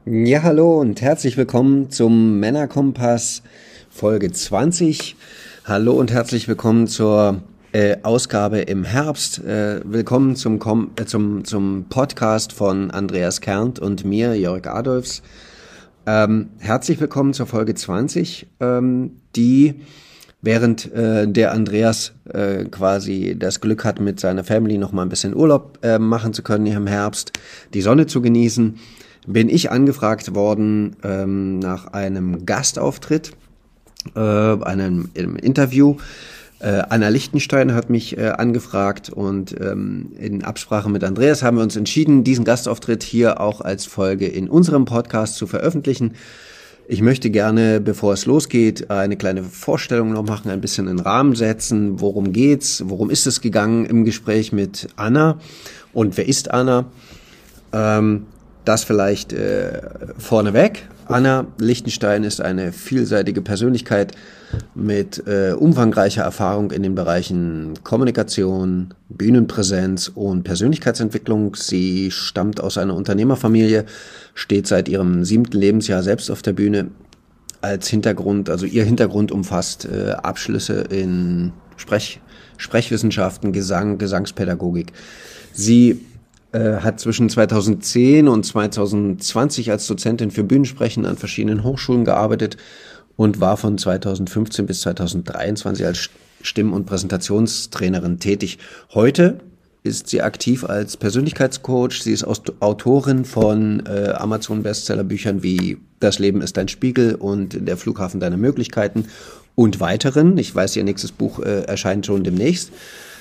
Ja, hallo und herzlich willkommen zum Männerkompass Folge 20. Hallo und herzlich willkommen zur Ausgabe im Herbst. Willkommen zum Podcast von Andreas Kerndt und mir, Jörg Adolfs. Herzlich willkommen zur Folge 20, die während der Andreas quasi das Glück hat, mit seiner Family noch mal ein bisschen Urlaub machen zu können hier im Herbst, die Sonne zu genießen, bin ich angefragt worden nach einem Gastauftritt, einem Interview. Anna Lichtenstein hat mich angefragt und in Absprache mit Andreas haben wir uns entschieden, diesen Gastauftritt hier auch als Folge in unserem Podcast zu veröffentlichen. Ich möchte gerne, bevor es losgeht, eine kleine Vorstellung noch machen, ein bisschen in Rahmen setzen. Worum geht's? Worum ist es gegangen im Gespräch mit Anna? Und wer ist Anna? Das vielleicht vorneweg. Anna Lichtenstein ist eine vielseitige Persönlichkeit mit umfangreicher Erfahrung in den Bereichen Kommunikation, Bühnenpräsenz und Persönlichkeitsentwicklung. Sie stammt aus einer Unternehmerfamilie, steht seit ihrem 7. Lebensjahr selbst auf der Bühne. Als Hintergrund, also ihr Hintergrund umfasst Abschlüsse in Sprechwissenschaften, Gesang, Gesangspädagogik. Sie hat zwischen 2010 und 2020 als Dozentin für Bühnensprechen an verschiedenen Hochschulen gearbeitet und war von 2015 bis 2023 als Stimm- und Präsentationstrainerin tätig. Heute ist sie aktiv als Persönlichkeitscoach. Sie ist Autorin von Amazon-Bestsellerbüchern wie Das Leben ist ein Spiegel und Der Flughafen deiner Möglichkeiten und weiteren. Ich weiß, ihr nächstes Buch erscheint schon demnächst.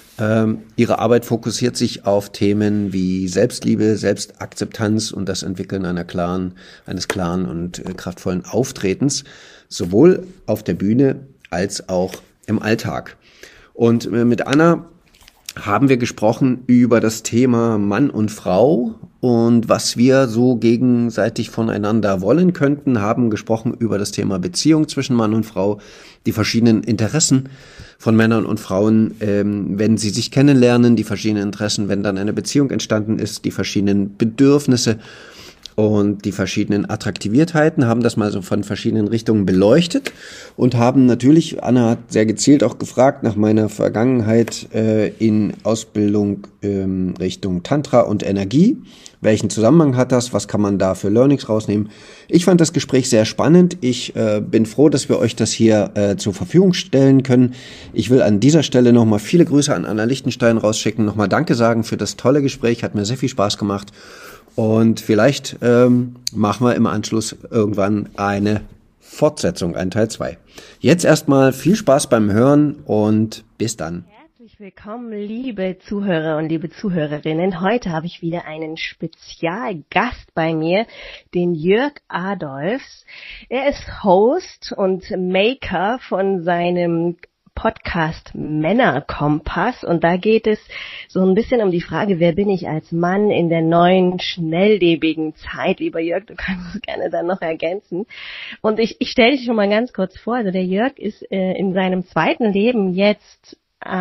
Ihre Arbeit fokussiert sich auf Themen wie Selbstliebe, Selbstakzeptanz und das Entwickeln eines klaren und kraftvollen Auftretens, sowohl auf der Bühne als auch im Alltag. Und mit Anna haben wir gesprochen über das Thema Mann und Frau und was wir so gegenseitig voneinander wollen könnten, haben gesprochen über das Thema Beziehung zwischen Mann und Frau, die verschiedenen Interessen von Männern und Frauen, wenn sie sich kennenlernen, die verschiedenen Interessen, wenn dann eine Beziehung entstanden ist, die verschiedenen Bedürfnisse und die verschiedenen Attraktiviertheiten, haben das mal so von verschiedenen Richtungen beleuchtet und haben natürlich, Anna hat sehr gezielt auch gefragt nach meiner Vergangenheit in Ausbildung Richtung Tantra und Energie. Welchen Zusammenhang hat das? Was kann man da für Learnings rausnehmen? Ich fand das Gespräch sehr spannend. Ich bin froh, dass wir euch das hier zur Verfügung stellen können. Ich will an dieser Stelle nochmal viele Grüße an Anna Lichtenstein rausschicken, nochmal Danke sagen für das tolle Gespräch, hat mir sehr viel Spaß gemacht. Und vielleicht machen wir im Anschluss irgendwann eine Fortsetzung, ein Teil 2. Jetzt erstmal viel Spaß beim Hören und bis dann. Herzlich willkommen, liebe Zuhörer und liebe Zuhörerinnen. Heute habe ich wieder einen Spezialgast bei mir, den Jörg Adolfs. Er ist Host und Maker von seinem Podcast Männerkompass und da geht es so ein bisschen um die Frage, wer bin ich als Mann in der neuen, schnelllebigen Zeit? Lieber Jörg, du kannst es gerne dann noch ergänzen. Und ich stelle dich schon mal ganz kurz vor, also der Jörg ist in seinem zweiten Leben jetzt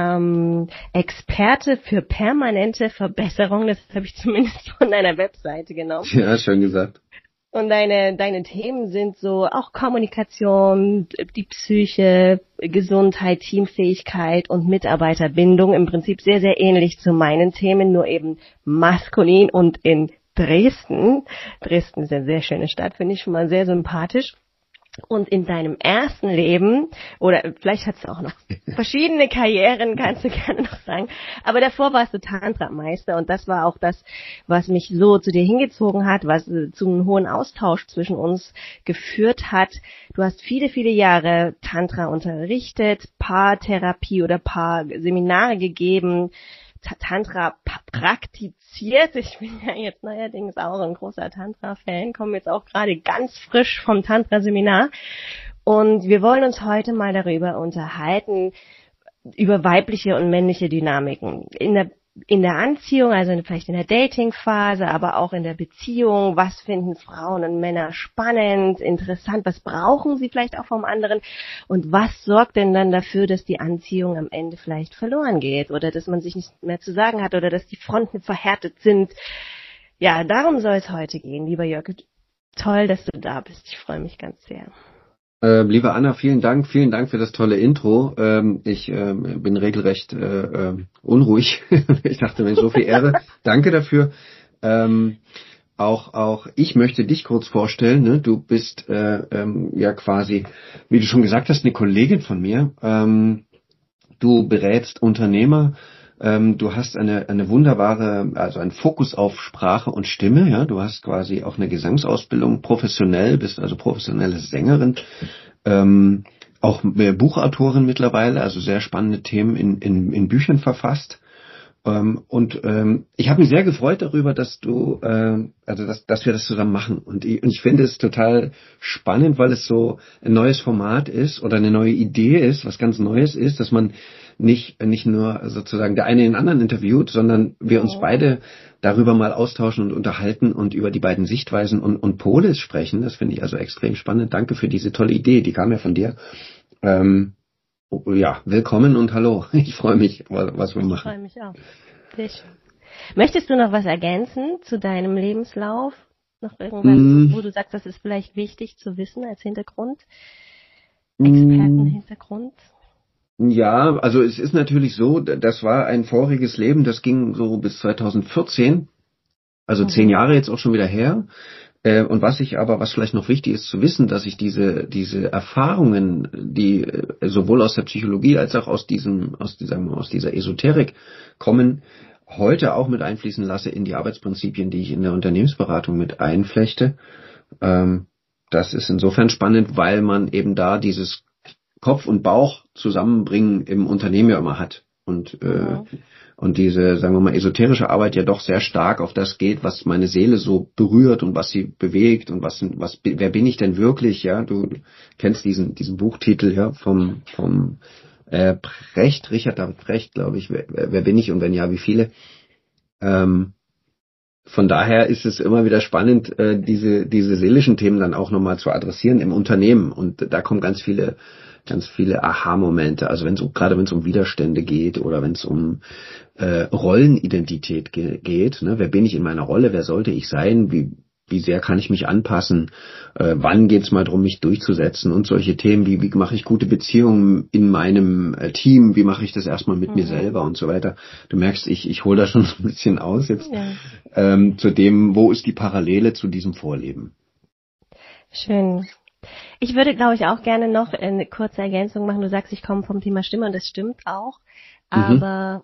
Experte für permanente Verbesserung, das habe ich zumindest von deiner Webseite genommen. Ja, schön gesagt. Und deine Themen sind so auch Kommunikation, die Psyche, Gesundheit, Teamfähigkeit und Mitarbeiterbindung. Im Prinzip sehr, sehr ähnlich zu meinen Themen, nur eben maskulin und in Dresden. Dresden ist eine sehr schöne Stadt, finde ich schon mal sehr sympathisch. Und in deinem ersten Leben, oder vielleicht hast du auch noch verschiedene Karrieren, kannst du gerne noch sagen, aber davor warst du Tantra-Meister und das war auch das, was mich so zu dir hingezogen hat, was zu einem hohen Austausch zwischen uns geführt hat. Du hast viele, viele Jahre Tantra unterrichtet, Paartherapie oder Paarseminare gegeben, Tantra praktiziert. Ich bin ja jetzt neuerdings auch ein großer Tantra-Fan, komme jetzt auch gerade ganz frisch vom Tantra-Seminar. Und wir wollen uns heute mal darüber unterhalten, über weibliche und männliche Dynamiken. In der Anziehung, also vielleicht in der Dating-Phase, aber auch in der Beziehung. Was finden Frauen und Männer spannend, interessant? Was brauchen sie vielleicht auch vom anderen? Und was sorgt denn dann dafür, dass die Anziehung am Ende vielleicht verloren geht? Oder dass man sich nicht mehr zu sagen hat? Oder dass die Fronten verhärtet sind? Ja, darum soll es heute gehen, lieber Jörg. Toll, dass du da bist. Ich freue mich ganz sehr. Liebe Anna, vielen Dank für das tolle Intro. Ich bin regelrecht unruhig. Ich dachte mir, so viel Ehre. Danke dafür. Auch ich möchte dich kurz vorstellen. Ne? Du bist ja quasi, wie du schon gesagt hast, eine Kollegin von mir. Du berätst Unternehmer. Du hast eine wunderbare, also einen Fokus auf Sprache und Stimme. Ja, du hast quasi auch eine Gesangsausbildung professionell, bist also professionelle Sängerin. Auch Buchautorin mittlerweile, also sehr spannende Themen in Büchern verfasst. Und ich habe mich sehr gefreut darüber, dass du, dass wir das zusammen machen. Und ich finde es total spannend, weil es so ein neues Format ist oder eine neue Idee ist, was ganz Neues ist, dass man nicht nur sozusagen der eine den anderen interviewt, sondern wir uns beide darüber mal austauschen und unterhalten und über die beiden Sichtweisen und Pole sprechen. Das finde ich also extrem spannend. Danke für diese tolle Idee, die kam ja von dir. Ja, willkommen und hallo. Ich freue mich, was wir machen. Ich freue mich auch. Sehr schön. Möchtest du noch was ergänzen zu deinem Lebenslauf? Noch irgendwas, wo du sagst, das ist vielleicht wichtig zu wissen als Hintergrund? Expertenhintergrund? Ja, also es ist natürlich so, das war ein voriges Leben, das ging so bis 2014, also 10 Jahre jetzt auch schon wieder her. Und was vielleicht noch wichtig ist zu wissen, dass ich diese Erfahrungen, die sowohl aus der Psychologie als auch aus dieser Esoterik kommen, heute auch mit einfließen lasse in die Arbeitsprinzipien, die ich in der Unternehmensberatung mit einflechte. Das ist insofern spannend, weil man eben da dieses Kopf und Bauch zusammenbringen im Unternehmen ja immer hat. Und diese, sagen wir mal, esoterische Arbeit ja doch sehr stark auf das geht, was meine Seele so berührt und was sie bewegt und wer bin ich denn wirklich, ja? Du kennst diesen Buchtitel, ja, vom Precht, Richard David Precht, glaube ich, wer bin ich und wenn ja, wie viele? Von daher ist es immer wieder spannend, diese seelischen Themen dann auch nochmal zu adressieren im Unternehmen. Und da kommen ganz viele Aha-Momente. Also gerade wenn es um Widerstände geht oder wenn es um Rollenidentität geht, ne? Wer bin ich in meiner Rolle? Wer sollte ich sein? Wie sehr kann ich mich anpassen? Wann geht es mal darum, mich durchzusetzen? Und solche Themen, wie mache ich gute Beziehungen in meinem Team? Wie mache ich das erstmal mit mir selber und so weiter? Du merkst, ich hole da schon so ein bisschen aus jetzt zu dem, wo ist die Parallele zu diesem Vorleben? Schön. Ich würde, glaube ich, auch gerne noch eine kurze Ergänzung machen. Du sagst, ich komme vom Thema Stimme und das stimmt auch. Aber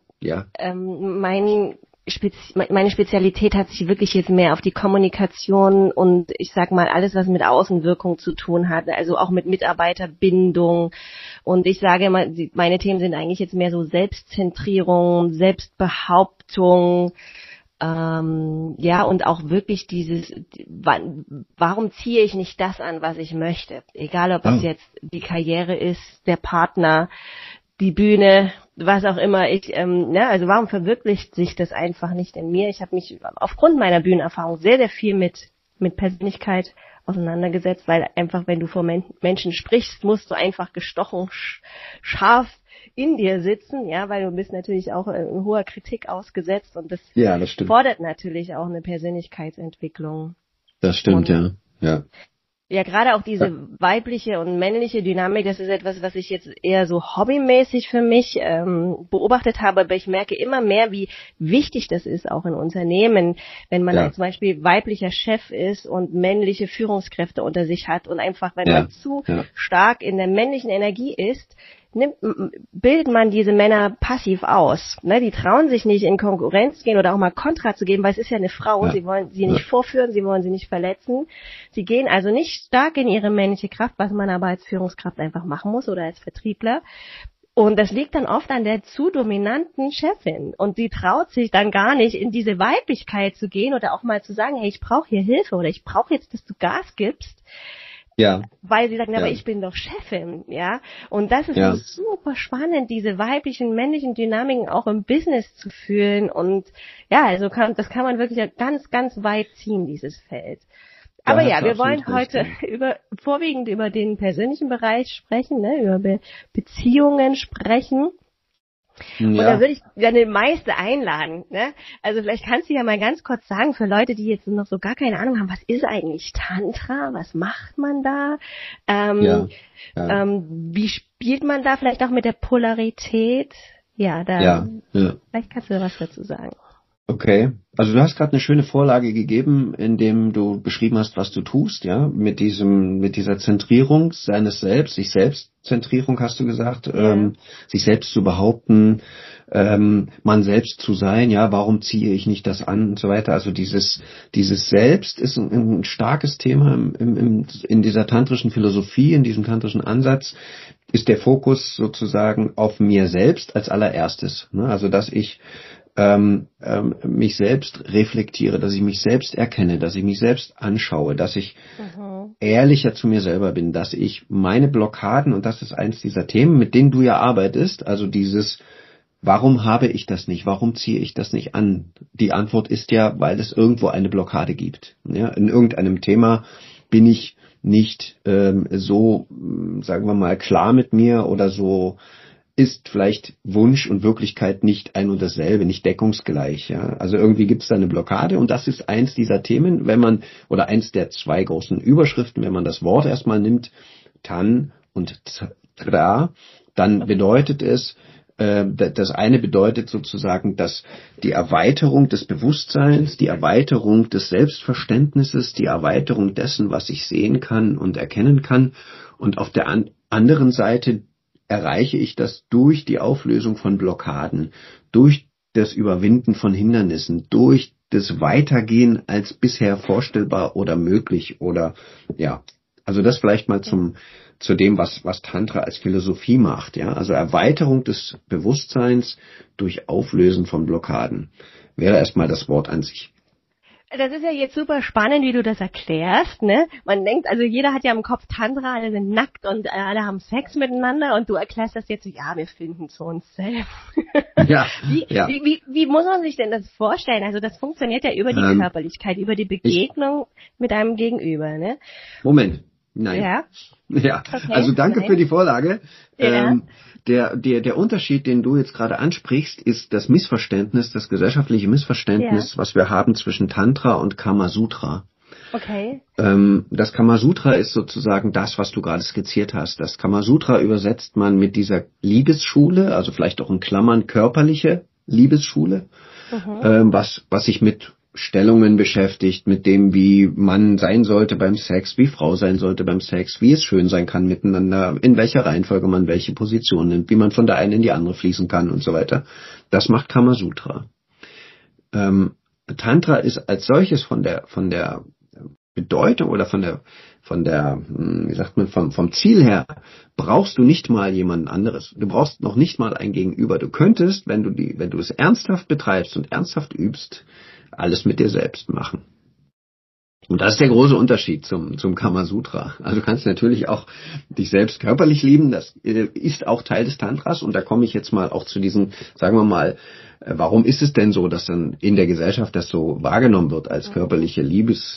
meine Spezialität hat sich wirklich jetzt mehr auf die Kommunikation und ich sag mal alles, was mit Außenwirkung zu tun hat, also auch mit Mitarbeiterbindung. Und ich sage mal, meine Themen sind eigentlich jetzt mehr so Selbstzentrierung, Selbstbehauptung, und auch wirklich warum ziehe ich nicht das an, was ich möchte? Egal, ob es jetzt die Karriere ist, der Partner, die Bühne, was auch immer. Also warum verwirklicht sich das einfach nicht in mir? Ich habe mich aufgrund meiner Bühnenerfahrung sehr, sehr viel mit Persönlichkeit auseinandergesetzt, weil einfach, wenn du vor Menschen sprichst, musst du einfach gestochen, scharf in dir sitzen, ja, weil du bist natürlich auch in hoher Kritik ausgesetzt und das fordert natürlich auch eine Persönlichkeitsentwicklung. Das stimmt, ja. Ja, gerade auch diese weibliche und männliche Dynamik, das ist etwas, was ich jetzt eher so hobbymäßig für mich beobachtet habe, aber ich merke immer mehr, wie wichtig das ist, auch in Unternehmen, wenn man zum Beispiel weiblicher Chef ist und männliche Führungskräfte unter sich hat und einfach, wenn man zu stark in der männlichen Energie ist, bildet man diese Männer passiv aus. Ne? Die trauen sich nicht in Konkurrenz zu gehen oder auch mal Kontra zu geben, weil es ist ja eine Frau, sie wollen sie nicht vorführen, sie wollen sie nicht verletzen. Sie gehen also nicht stark in ihre männliche Kraft, was man aber als Führungskraft einfach machen muss oder als Vertriebler. Und das liegt dann oft an der zu dominanten Chefin. Und sie traut sich dann gar nicht, in diese Weiblichkeit zu gehen oder auch mal zu sagen, hey, ich brauche hier Hilfe oder ich brauche jetzt, dass du Gas gibst. Ja. Weil sie sagen, aber ich bin doch Chefin, ja. Und das ist so super spannend, diese weiblichen, männlichen Dynamiken auch im Business zu fühlen. Und also das kann man wirklich ganz, ganz weit ziehen, dieses Feld. Aber wir wollen heute vorwiegend über den persönlichen Bereich sprechen, ne, über Beziehungen sprechen. Und da würde ich deine Meister einladen, ne? Also vielleicht kannst du ja mal ganz kurz sagen, für Leute, die jetzt noch so gar keine Ahnung haben, was ist eigentlich Tantra? Was macht man da? Wie spielt man da vielleicht auch mit der Polarität? Vielleicht kannst du da was dazu sagen. Okay, also du hast gerade eine schöne Vorlage gegeben, indem du beschrieben hast, was du tust, ja, mit dieser Zentrierung seines Selbst, sich Selbstzentrierung hast du gesagt, sich selbst zu behaupten, man selbst zu sein, ja, warum ziehe ich nicht das an und so weiter. Also dieses Selbst ist ein starkes Thema in dieser tantrischen Philosophie, in diesem tantrischen Ansatz, ist der Fokus sozusagen auf mir selbst als allererstes, ne? Also dass ich mich selbst reflektiere, dass ich mich selbst erkenne, dass ich mich selbst anschaue, dass ich ehrlicher zu mir selber bin, dass ich meine Blockaden, und das ist eins dieser Themen, mit denen du ja arbeitest, also dieses, warum habe ich das nicht, warum ziehe ich das nicht an? Die Antwort ist ja, weil es irgendwo eine Blockade gibt. Ja, in irgendeinem Thema bin ich nicht so, sagen wir mal, klar mit mir oder so, ist vielleicht Wunsch und Wirklichkeit nicht ein und dasselbe, nicht deckungsgleich. Ja? Also irgendwie gibt es da eine Blockade, und das ist eins dieser Themen, oder eins der zwei großen Überschriften, wenn man das Wort erstmal nimmt, Tan und Tra, dann bedeutet es, das eine bedeutet sozusagen, dass die Erweiterung des Bewusstseins, die Erweiterung des Selbstverständnisses, die Erweiterung dessen, was ich sehen kann und erkennen kann, und auf der anderen Seite erreiche ich das durch die Auflösung von Blockaden, durch das Überwinden von Hindernissen, durch das Weitergehen als bisher vorstellbar oder möglich oder also das vielleicht mal zu dem, was Tantra als Philosophie macht, ja, also Erweiterung des Bewusstseins durch Auflösen von Blockaden wäre erstmal das Wort an sich. Das ist ja jetzt super spannend, wie du das erklärst, ne? Man denkt, also jeder hat ja im Kopf Tantra, alle sind nackt und alle haben Sex miteinander, und du erklärst das jetzt so, ja, wir finden zu uns selbst. Wie muss man sich denn das vorstellen? Also das funktioniert ja über die Körperlichkeit, über die Begegnung mit einem Gegenüber, ne? Moment. Nein. Ja, okay. Also danke für die Vorlage. Ja. Der Unterschied, den du jetzt gerade ansprichst, ist das Missverständnis, das gesellschaftliche Missverständnis, was wir haben zwischen Tantra und Kamasutra. Okay. Das Kamasutra ist sozusagen das, was du gerade skizziert hast. Das Kamasutra übersetzt man mit dieser Liebesschule, also vielleicht auch in Klammern körperliche Liebesschule, was sich mit Stellungen beschäftigt, mit dem, wie man sein sollte beim Sex, wie Frau sein sollte beim Sex, wie es schön sein kann miteinander, in welcher Reihenfolge man welche Position nimmt, wie man von der einen in die andere fließen kann und so weiter. Das macht Kamasutra. Tantra ist als solches von der Bedeutung oder vom Ziel her, brauchst du nicht mal jemanden anderes. Du brauchst noch nicht mal ein Gegenüber. Du könntest, wenn du es ernsthaft betreibst und ernsthaft übst, alles mit dir selbst machen. Und das ist der große Unterschied zum Kamasutra. Also du kannst natürlich auch dich selbst körperlich lieben, das ist auch Teil des Tantras, und da komme ich jetzt mal auch zu diesen, sagen wir mal, warum ist es denn so, dass dann in der Gesellschaft das so wahrgenommen wird als körperliche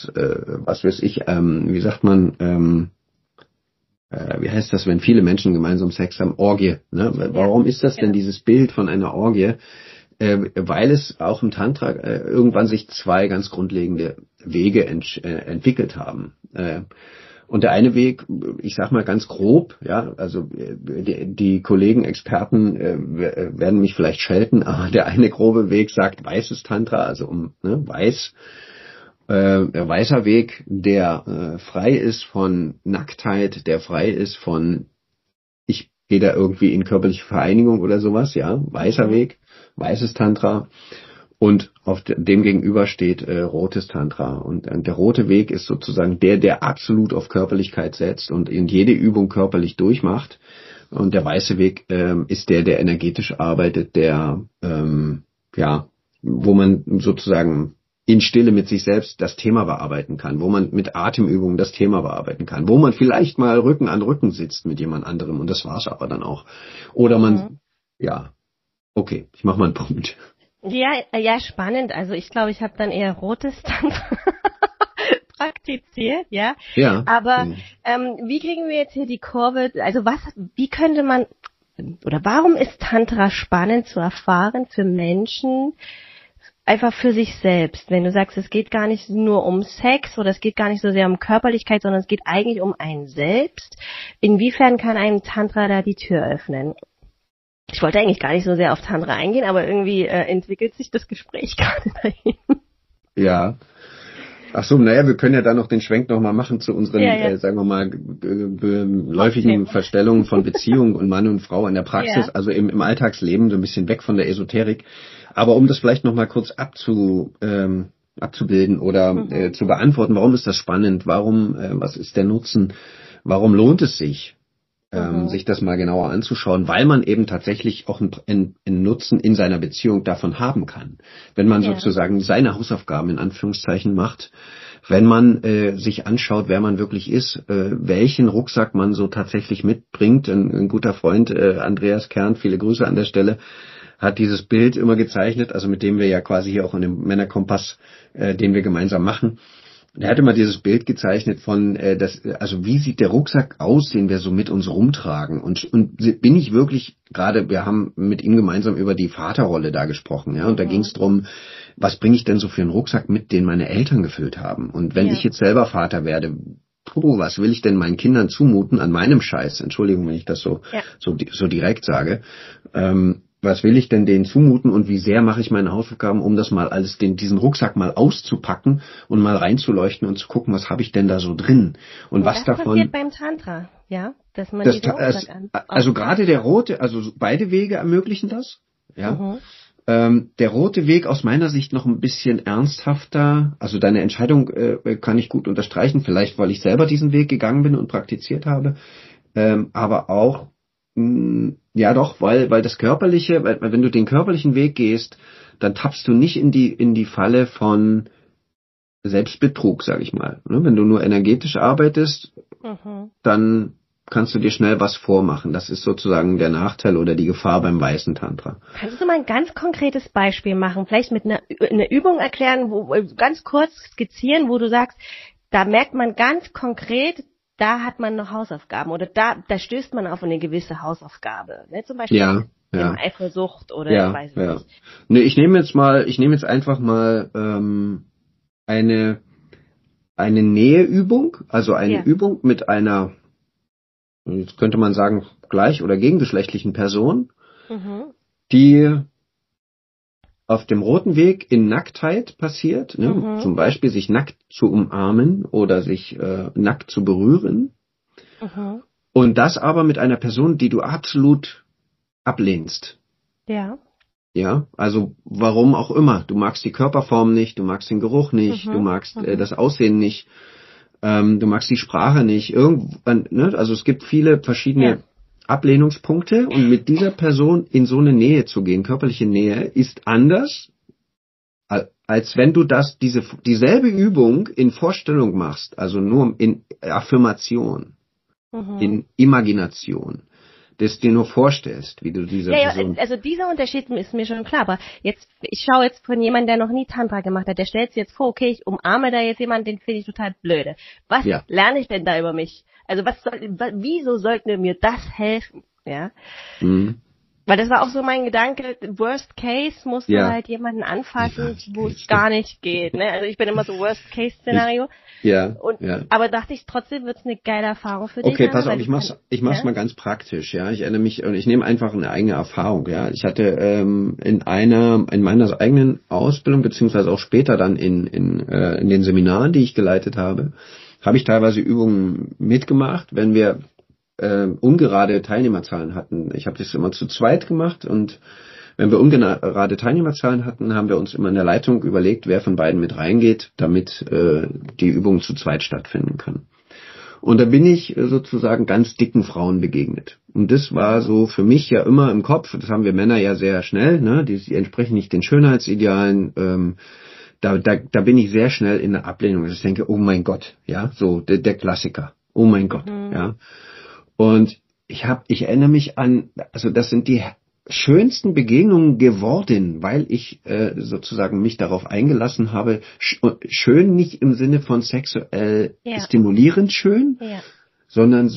wie sagt man, wie heißt das, wenn viele Menschen gemeinsam Sex haben? Orgie. Ne? Warum ist das denn dieses Bild von einer Orgie? Weil es auch im Tantra irgendwann sich zwei ganz grundlegende Wege entwickelt haben. Und der eine Weg, ich sag mal ganz grob, ja, also die Kollegen, Experten werden mich vielleicht schelten, aber der eine grobe Weg sagt weißes Tantra, also weiß. Weißer Weg, der frei ist von Nacktheit, der frei ist von, ich gehe da irgendwie in körperliche Vereinigung oder sowas, ja, weißer Weg. Weißes Tantra, und auf dem gegenüber steht rotes Tantra, und der rote Weg ist sozusagen der absolut auf Körperlichkeit setzt und in jede Übung körperlich durchmacht, und der weiße Weg ist der energetisch arbeitet, wo man sozusagen in Stille mit sich selbst das Thema bearbeiten kann, wo man mit Atemübungen das Thema bearbeiten kann, wo man vielleicht mal Rücken an Rücken sitzt mit jemand anderem, und das war's aber dann auch. Oder man, okay, ich mache mal einen Punkt. Ja, spannend. Also ich glaube, ich habe dann eher rotes Tantra praktiziert, ja. Ja. Aber wie kriegen wir jetzt hier die Kurve? Also wie könnte man oder warum ist Tantra spannend zu erfahren für Menschen, einfach für sich selbst? Wenn du sagst, es geht gar nicht nur um Sex oder es geht gar nicht so sehr um Körperlichkeit, sondern es geht eigentlich um einen selbst. Inwiefern kann ein Tantra da die Tür öffnen? Ich wollte eigentlich gar nicht so sehr auf Tantra eingehen, aber irgendwie entwickelt sich das Gespräch gerade dahin. Ja. Ach so, naja, wir können ja da noch den Schwenk nochmal machen zu unseren, sagen wir mal, läufigen Verstellungen von Beziehungen und Mann und Frau in der Praxis, also im Alltagsleben, so ein bisschen weg von der Esoterik. Aber um das vielleicht nochmal kurz abzubilden oder zu beantworten, warum ist das spannend? Warum, was ist der Nutzen? Warum lohnt es sich? Sich das mal genauer anzuschauen, weil man eben tatsächlich auch einen Nutzen in seiner Beziehung davon haben kann. Wenn man sozusagen seine Hausaufgaben in Anführungszeichen macht, wenn man sich anschaut, wer man wirklich ist, welchen Rucksack man so tatsächlich mitbringt. Ein guter Freund, Andreas Kern, viele Grüße an der Stelle, hat dieses Bild immer gezeichnet, also mit dem wir ja quasi hier auch in dem Männerkompass, den wir gemeinsam machen. Er hat immer dieses Bild gezeichnet von, also wie sieht der Rucksack aus, den wir so mit uns rumtragen? Und bin ich wirklich gerade, wir haben mit ihm gemeinsam über die Vaterrolle da gesprochen, ja, und da ging es drum, was bringe ich denn so für einen Rucksack mit, den meine Eltern gefüllt haben? Und wenn ich jetzt selber Vater werde, was will ich denn meinen Kindern zumuten an meinem Scheiß? Entschuldigung, wenn ich das so direkt sage. Was will ich denn denen zumuten und wie sehr mache ich meine Hausaufgaben, um das mal alles, diesen Rucksack mal auszupacken und mal reinzuleuchten und zu gucken, was habe ich denn da so drin und was davon. Das passiert beim Tantra, ja, dass man diesen Rucksack also gerade der rote, also beide Wege ermöglichen das, ja. Der rote Weg aus meiner Sicht noch ein bisschen ernsthafter, also deine Entscheidung kann ich gut unterstreichen, vielleicht weil ich selber diesen Weg gegangen bin und praktiziert habe, aber auch ja doch, weil das Körperliche, weil wenn du den körperlichen Weg gehst, dann tappst du nicht in die Falle von Selbstbetrug, sag ich mal. Wenn du nur energetisch arbeitest, dann kannst du dir schnell was vormachen. Das ist sozusagen der Nachteil oder die Gefahr beim weißen Tantra. Kannst du mal ein ganz konkretes Beispiel machen? Vielleicht mit einer Übung erklären, wo ganz kurz skizzieren, wo du sagst, da merkt man ganz konkret, da hat man noch Hausaufgaben oder da stößt man auf eine gewisse Hausaufgabe. Ne? Zum Beispiel Eifersucht oder ich weiß nicht. Nee, ich nehme jetzt einfach mal eine Näheübung, also eine Übung mit einer, jetzt könnte man sagen, gleich- oder gegengeschlechtlichen Person, die auf dem roten Weg in Nacktheit passiert, ne? Zum Beispiel sich nackt zu umarmen oder sich nackt zu berühren. Und das aber mit einer Person, die du absolut ablehnst. Ja. Ja, also warum auch immer. Du magst die Körperform nicht, du magst den Geruch nicht, du magst das Aussehen nicht, du magst die Sprache nicht. Also es gibt viele verschiedene Ablehnungspunkte und mit dieser Person in so eine Nähe zu gehen, körperliche Nähe, ist anders, als wenn du dieselbe Übung in Vorstellung machst, also nur in Affirmation, in Imagination, das dir nur vorstellst, wie du diese Person... Ja, also dieser Unterschied ist mir schon klar, aber ich schaue jetzt von jemandem, der noch nie Tantra gemacht hat, der stellt sich jetzt vor, okay, ich umarme da jetzt jemanden, den finde ich total blöde. Was lerne ich denn da über mich? Also wieso sollte mir das helfen? Ja. Weil das war auch so mein Gedanke, worst case musst du halt jemanden anfassen, wo es gar nicht geht. Ne? Also ich bin immer so worst case Szenario. Aber dachte ich, trotzdem wird es eine geile Erfahrung für dich. Okay, pass auf, ich mach's mal ganz praktisch, ja. Ich erinnere mich und ich nehme einfach eine eigene Erfahrung, ja. Ich hatte in meiner eigenen Ausbildung, beziehungsweise auch später dann in den Seminaren, die ich geleitet habe ich teilweise Übungen mitgemacht, wenn wir ungerade Teilnehmerzahlen hatten. Ich habe das immer zu zweit gemacht und wenn wir ungerade Teilnehmerzahlen hatten, haben wir uns immer in der Leitung überlegt, wer von beiden mit reingeht, damit die Übung zu zweit stattfinden kann. Und da bin ich sozusagen ganz dicken Frauen begegnet. Und das war so für mich ja immer im Kopf, das haben wir Männer ja sehr schnell, ne? Die entsprechen nicht den Schönheitsidealen, da bin ich sehr schnell in der Ablehnung. Also ich denke, oh mein Gott, ja, so der Klassiker. Oh mein Gott, ja. Und ich erinnere mich an, also das sind die schönsten Begegnungen geworden, weil ich sozusagen mich darauf eingelassen habe, schön nicht im Sinne von sexuell stimulierend schön, sondern so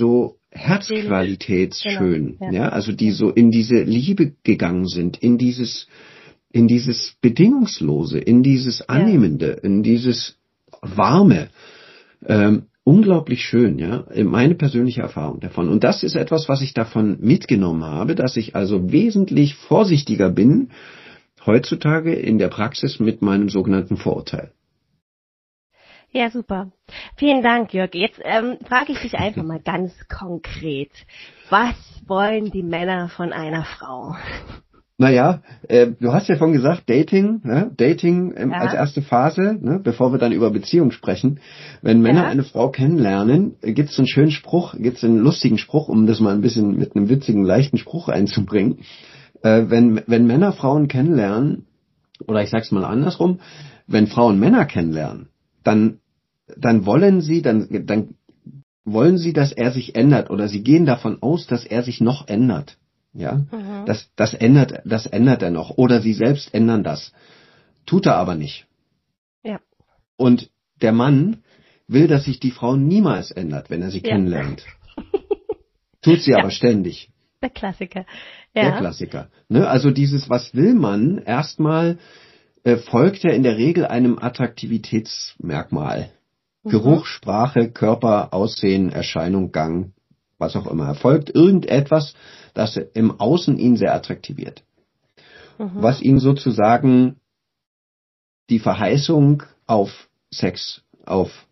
herzqualitätsschön, Genau, ja, also die so in diese Liebe gegangen sind, in dieses Bedingungslose, in dieses Annehmende, in dieses Warme. Unglaublich schön, ja, meine persönliche Erfahrung davon. Und das ist etwas, was ich davon mitgenommen habe, dass ich also wesentlich vorsichtiger bin heutzutage in der Praxis mit meinem sogenannten Vorurteil. Ja, super. Vielen Dank, Jörg. Jetzt frage ich dich einfach mal ganz konkret. Was wollen die Männer von einer Frau? Naja, du hast ja schon gesagt, Dating, ne? Dating als erste Phase, ne? Bevor wir dann über Beziehung sprechen. Wenn Männer eine Frau kennenlernen, gibt's einen schönen Spruch, gibt's einen lustigen Spruch, um das mal ein bisschen mit einem witzigen, leichten Spruch einzubringen. Wenn Männer Frauen kennenlernen, oder ich sag's mal andersrum, wenn Frauen Männer kennenlernen, dann wollen sie, dann wollen sie, dass er sich ändert, oder sie gehen davon aus, dass er sich noch ändert. Ja, das ändert er noch. Oder sie selbst ändern das. Tut er aber nicht. Ja. Und der Mann will, dass sich die Frau niemals ändert, wenn er sie kennenlernt. Tut sie aber ständig. Der Klassiker. Der Klassiker. Ne? Also dieses, was will man, erstmal folgt ja in der Regel einem Attraktivitätsmerkmal. Geruch, Sprache, Körper, Aussehen, Erscheinung, Gang, was auch immer. Erfolgt irgendetwas, das im Außen ihn sehr attraktiviert. Was ihn sozusagen die Verheißung auf Sex, auf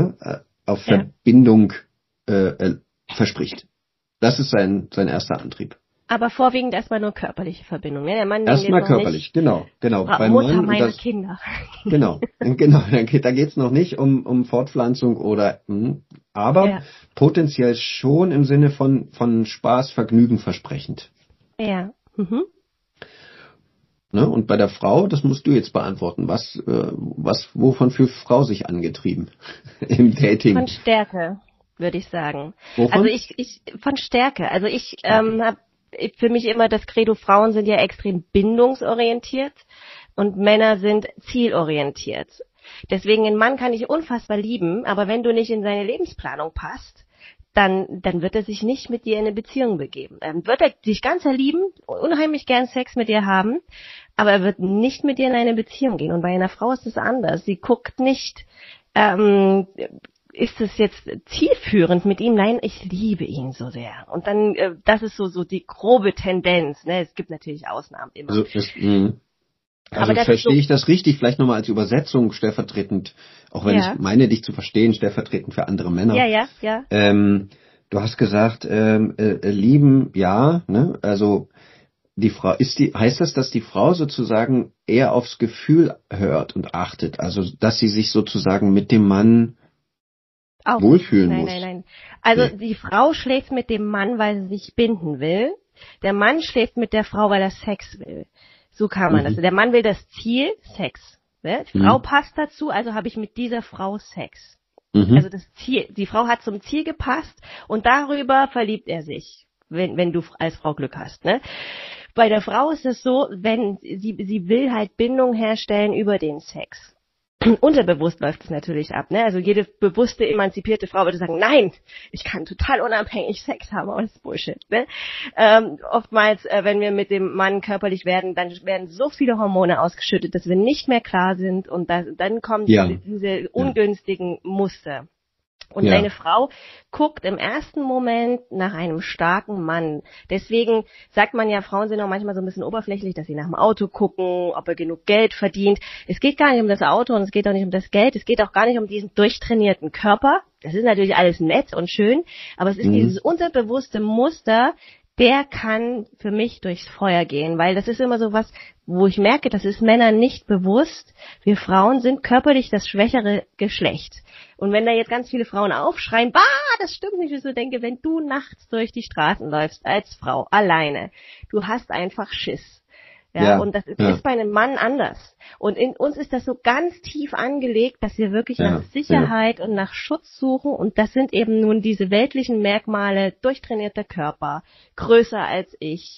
Verbindung verspricht. Das ist sein erster Antrieb. Aber vorwiegend erstmal nur körperliche Verbindung. Ja? Der Mann erstmal körperlich, genau. Beim Mutter Mann, meiner Kinder. Genau. Da geht's noch nicht um Fortpflanzung oder, aber potenziell schon im Sinne von Spaß, Vergnügen versprechend. Ja. Ne? Und bei der Frau, das musst du jetzt beantworten. Wovon fühlt Frau sich angetrieben im Dating? Von Stärke, würde ich sagen. Wovon? Also ich von Stärke. Also ich habe für mich immer das Credo, Frauen sind ja extrem bindungsorientiert und Männer sind zielorientiert. Deswegen, einen Mann kann ich unfassbar lieben, aber wenn du nicht in seine Lebensplanung passt, dann wird er sich nicht mit dir in eine Beziehung begeben. Dann wird er dich ganz lieben, unheimlich gern Sex mit dir haben, aber er wird nicht mit dir in eine Beziehung gehen. Und bei einer Frau ist es anders. Sie guckt nicht, ist es jetzt zielführend mit ihm? Nein, ich liebe ihn so sehr. Und dann, das ist so die grobe Tendenz. Ne? Es gibt natürlich Ausnahmen immer. Also verstehe ich das richtig, vielleicht nochmal als Übersetzung stellvertretend, auch wenn ich meine, dich zu verstehen, stellvertretend für andere Männer. Ja. Du hast gesagt, lieben, ja, ne? Also die Frau, heißt das, dass die Frau sozusagen eher aufs Gefühl hört und achtet, also dass sie sich sozusagen mit dem Mann wohlfühlen muss? Nein. Also die Frau schläft mit dem Mann, weil sie sich binden will. Der Mann schläft mit der Frau, weil er Sex will. So kann man das. Der Mann will das Ziel, Sex. Ne? Die Frau passt dazu, also habe ich mit dieser Frau Sex. Also das Ziel, die Frau hat zum Ziel gepasst und darüber verliebt er sich, wenn du als Frau Glück hast. Ne? Bei der Frau ist es so, wenn sie will halt Bindung herstellen über den Sex. Unterbewusst läuft es natürlich ab, ne? Also jede bewusste, emanzipierte Frau würde sagen, nein, ich kann total unabhängig Sex haben, aber das ist Bullshit, ne? Oftmals, wenn wir mit dem Mann körperlich werden, dann werden so viele Hormone ausgeschüttet, dass wir nicht mehr klar sind und dann kommen diese ungünstigen Muster. Und deine Frau guckt im ersten Moment nach einem starken Mann. Deswegen sagt man ja, Frauen sind auch manchmal so ein bisschen oberflächlich, dass sie nach dem Auto gucken, ob er genug Geld verdient. Es geht gar nicht um das Auto und es geht auch nicht um das Geld. Es geht auch gar nicht um diesen durchtrainierten Körper. Das ist natürlich alles nett und schön, aber es ist dieses unterbewusste Muster, der kann für mich durchs Feuer gehen, weil das ist immer so was, wo ich merke, das ist Männern nicht bewusst. Wir Frauen sind körperlich das schwächere Geschlecht. Und wenn da jetzt ganz viele Frauen aufschreien, bah, das stimmt nicht, ich so denke, wenn du nachts durch die Straßen läufst als Frau, alleine, du hast einfach Schiss. Ja, und das ist bei einem Mann anders. Und in uns ist das so ganz tief angelegt, dass wir wirklich nach Sicherheit und nach Schutz suchen. Und das sind eben nun diese weltlichen Merkmale, durchtrainierter Körper, größer als ich,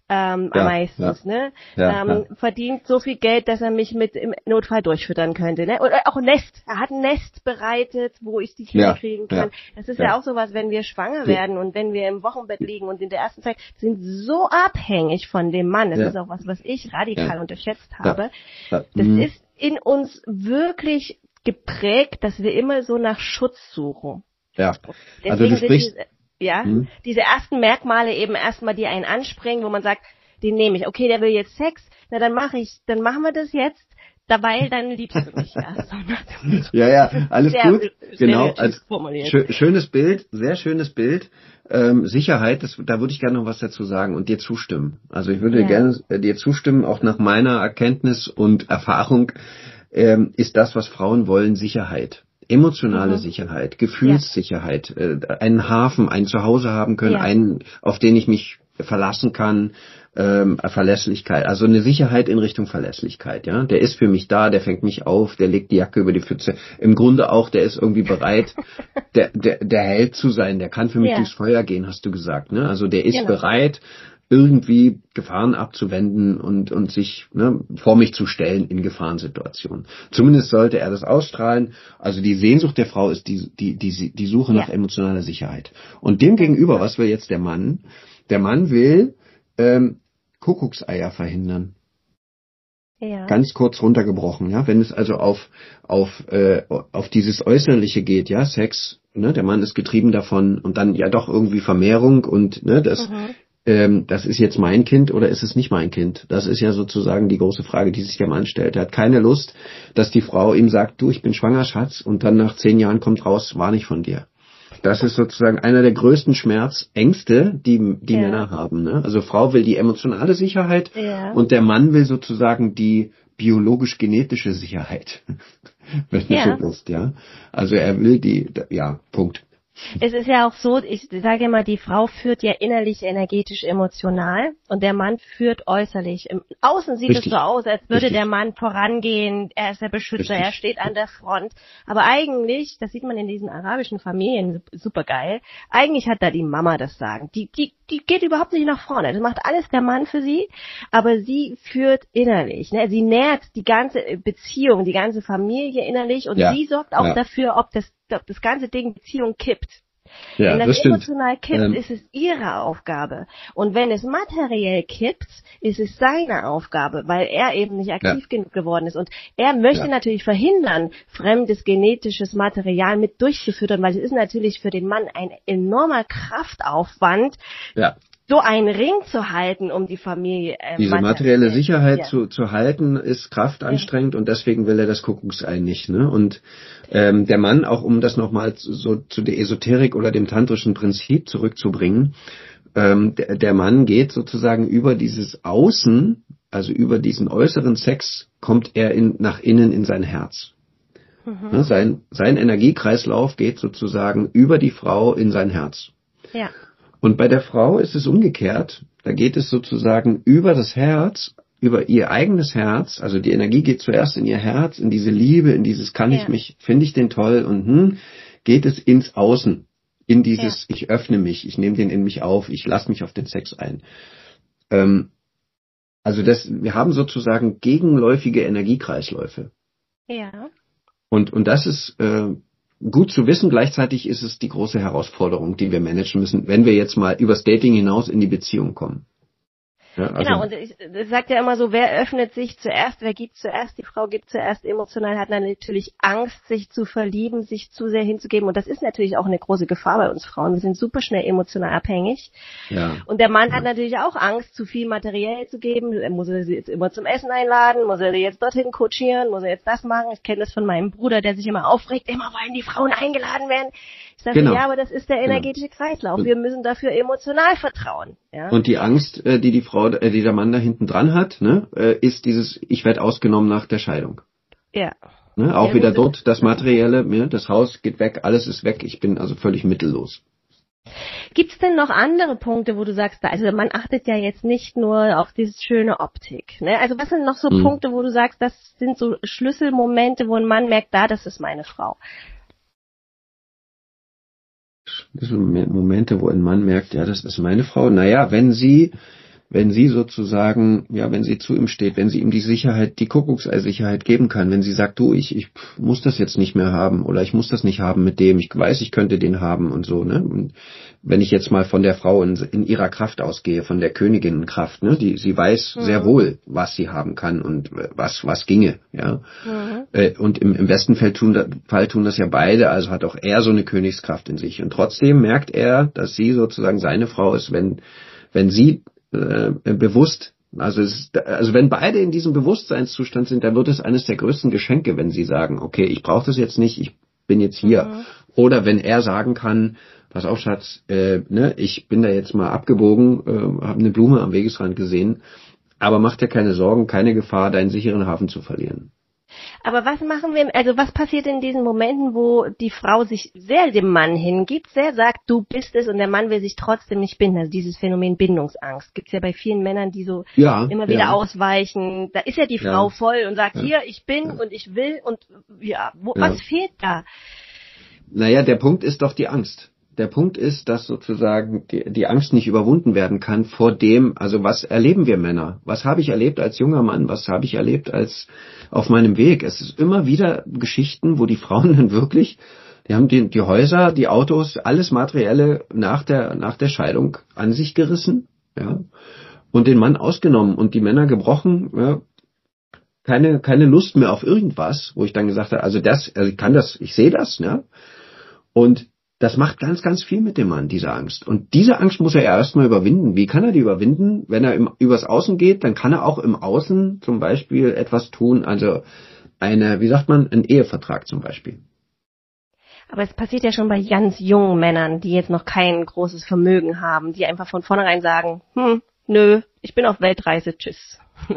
meistens, ne? Verdient so viel Geld, dass er mich mit im Notfall durchfüttern könnte, ne? Oder auch Nest. Er hat ein Nest bereitet, wo ich die Kinder kriegen kann. Das ist ja auch sowas, wenn wir schwanger werden und wenn wir im Wochenbett liegen und in der ersten Zeit sind so abhängig von dem Mann. Das ist auch was ich radikal unterschätzt habe. Das ist in uns wirklich geprägt, dass wir immer so nach Schutz suchen. Ja. Deswegen Also du sprichst diese ersten Merkmale eben erstmal, die einen anspringen, wo man sagt, den nehme ich. Okay, der will jetzt Sex, na dann machen wir das jetzt, dabei dann liebst du mich ja. Ja, alles sehr gut. Genau, als schönes Bild, sehr schönes Bild. Sicherheit, da würde ich gerne noch was dazu sagen und dir zustimmen. Also ich würde gerne dir zustimmen, auch nach meiner Erkenntnis und Erfahrung ist das, was Frauen wollen, Sicherheit. Emotionale Sicherheit, Gefühlssicherheit, einen Hafen, ein Zuhause haben können, einen, auf den ich mich verlassen kann, Verlässlichkeit, also eine Sicherheit in Richtung Verlässlichkeit, ja. Der ist für mich da, der fängt mich auf, der legt die Jacke über die Pfütze. Im Grunde auch, der ist irgendwie bereit, der Held zu sein, der kann für mich durchs Feuer gehen, hast du gesagt, ne? Also der ist bereit, irgendwie Gefahren abzuwenden und sich vor mich zu stellen in Gefahrensituationen. Zumindest sollte er das ausstrahlen. Also die Sehnsucht der Frau ist die Suche nach emotionaler Sicherheit. Und dem gegenüber, was will jetzt der Mann? Der Mann will Kuckuckseier verhindern. Ja. Ganz kurz runtergebrochen, ja. Wenn es also auf dieses Äußerliche geht, ja, Sex, ne, der Mann ist getrieben davon und dann ja doch irgendwie Vermehrung und das ist jetzt mein Kind oder ist es nicht mein Kind? Das ist ja sozusagen die große Frage, die sich der Mann stellt. Er hat keine Lust, dass die Frau ihm sagt, du, ich bin schwanger, Schatz, und dann nach 10 Jahren kommt raus, war nicht von dir. Das ist sozusagen einer der größten Schmerzängste, die Männer haben. Ne? Also Frau will die emotionale Sicherheit und der Mann will sozusagen die biologisch-genetische Sicherheit. Wenn du so willst, ja. Also er will Punkt. Es ist ja auch so, ich sage immer, die Frau führt ja innerlich, energetisch, emotional und der Mann führt äußerlich. Im Außen sieht es so aus, als würde der Mann vorangehen, er ist der Beschützer, er steht an der Front. Aber eigentlich, das sieht man in diesen arabischen Familien super geil, eigentlich hat da die Mama das Sagen. Die geht überhaupt nicht nach vorne. Das macht alles der Mann für sie, aber sie führt innerlich. Ne? Sie nährt die ganze Beziehung, die ganze Familie innerlich und sie sorgt auch dafür, ob das ganze Ding Beziehung kippt. Ja, wenn das emotional stimmt. kippt, ist es ihre Aufgabe. Und wenn es materiell kippt, ist es seine Aufgabe, weil er eben nicht aktiv genug geworden ist. Und er möchte natürlich verhindern, fremdes genetisches Material mit durchzufüttern, weil es ist natürlich für den Mann ein enormer Kraftaufwand, so einen Ring zu halten, um die Familie diese materielle Sicherheit zu halten, ist kraftanstrengend und deswegen will er das Kuckucksei nicht. Ne? Und der Mann, auch um das nochmal so zu der Esoterik oder dem tantrischen Prinzip zurückzubringen, der Mann geht sozusagen über dieses Außen, also über diesen äußeren Sex, kommt er nach innen in sein Herz. Ne? Sein Energiekreislauf geht sozusagen über die Frau in sein Herz. Ja. Und bei der Frau ist es umgekehrt. Da geht es sozusagen über das Herz, über ihr eigenes Herz. Also die Energie geht zuerst in ihr Herz, in diese Liebe, in dieses finde ich den toll und geht es ins Außen, in dieses ich öffne mich, ich nehme den in mich auf, ich lasse mich auf den Sex ein. Also wir haben sozusagen gegenläufige Energiekreisläufe. Ja. Und das ist gut zu wissen, gleichzeitig ist es die große Herausforderung, die wir managen müssen, wenn wir jetzt mal übers Dating hinaus in die Beziehung kommen. Ja, also genau, und ich sagt ja immer so, wer öffnet sich zuerst, wer gibt zuerst, die Frau gibt zuerst emotional, hat dann natürlich Angst, sich zu verlieben, sich zu sehr hinzugeben und das ist natürlich auch eine große Gefahr bei uns Frauen, wir sind super schnell emotional abhängig und der Mann hat natürlich auch Angst, zu viel materiell zu geben, muss er sie jetzt immer zum Essen einladen, muss er sie jetzt dorthin kutschieren, muss er jetzt das machen, ich kenne das von meinem Bruder, der sich immer aufregt, immer wollen die Frauen eingeladen werden. Ich sage, ja, aber das ist der energetische Kreislauf. Wir müssen dafür emotional vertrauen. Ja? Und die Angst, die der Mann da hinten dran hat, ne, ist dieses, ich werde ausgenommen nach der Scheidung. Ja. Ne, auch wieder dort das Materielle, das Haus geht weg, alles ist weg, ich bin also völlig mittellos. Gibt's denn noch andere Punkte, wo du sagst, also man achtet ja jetzt nicht nur auf diese schöne Optik. Ne? Also was sind noch so Punkte, wo du sagst, das sind so Schlüsselmomente, wo ein Mann merkt, das ist meine Frau? Das sind Momente, wo ein Mann merkt, das ist meine Frau. Naja, wenn sie wenn sie sozusagen, ja, wenn sie zu ihm steht, wenn sie ihm die Sicherheit, die Kuckuckseisicherheit geben kann, wenn sie sagt, du, ich muss das jetzt nicht mehr haben oder ich muss das nicht haben mit dem, ich weiß, ich könnte den haben und so, ne? Und wenn ich jetzt mal von der Frau in ihrer Kraft ausgehe, von der Königinnenkraft, ne? Sie weiß sehr wohl, was sie haben kann und was ginge, ja. Und im besten Fall tun das ja beide, also hat auch er so eine Königskraft in sich. Und trotzdem merkt er, dass sie sozusagen seine Frau ist, wenn sie bewusst, also wenn beide in diesem Bewusstseinszustand sind, dann wird es eines der größten Geschenke, wenn sie sagen, okay, ich brauche das jetzt nicht, ich bin jetzt hier. Oder wenn er sagen kann, pass auf, Schatz, ne, ich bin da jetzt mal abgebogen, habe eine Blume am Wegesrand gesehen, aber mach dir keine Sorgen, keine Gefahr, deinen sicheren Hafen zu verlieren. Aber was machen wir, also was passiert in diesen Momenten, wo die Frau sich sehr dem Mann hingibt, sehr sagt, du bist es und der Mann will sich trotzdem nicht binden, also dieses Phänomen Bindungsangst. Gibt's ja bei vielen Männern, die so immer wieder ausweichen. Da ist ja die Frau voll und sagt, hier, ich bin und ich will und was fehlt da? Naja, der Punkt ist doch die Angst. Der Punkt ist, dass sozusagen die Angst nicht überwunden werden kann vor dem, also was erleben wir Männer? Was habe ich erlebt als junger Mann? Was habe ich erlebt als auf meinem Weg? Es ist immer wieder Geschichten, wo die Frauen dann wirklich, die haben die Häuser, die Autos, alles Materielle nach der Scheidung an sich gerissen, ja, und den Mann ausgenommen und die Männer gebrochen, ja, keine Lust mehr auf irgendwas, wo ich dann gesagt habe, ich sehe das, ja, und das macht ganz, ganz viel mit dem Mann, diese Angst. Und diese Angst muss er erstmal überwinden. Wie kann er die überwinden? Wenn er übers Außen geht, dann kann er auch im Außen zum Beispiel etwas tun, also ein Ehevertrag zum Beispiel. Aber es passiert ja schon bei ganz jungen Männern, die jetzt noch kein großes Vermögen haben, die einfach von vornherein sagen, nö, ich bin auf Weltreise, tschüss.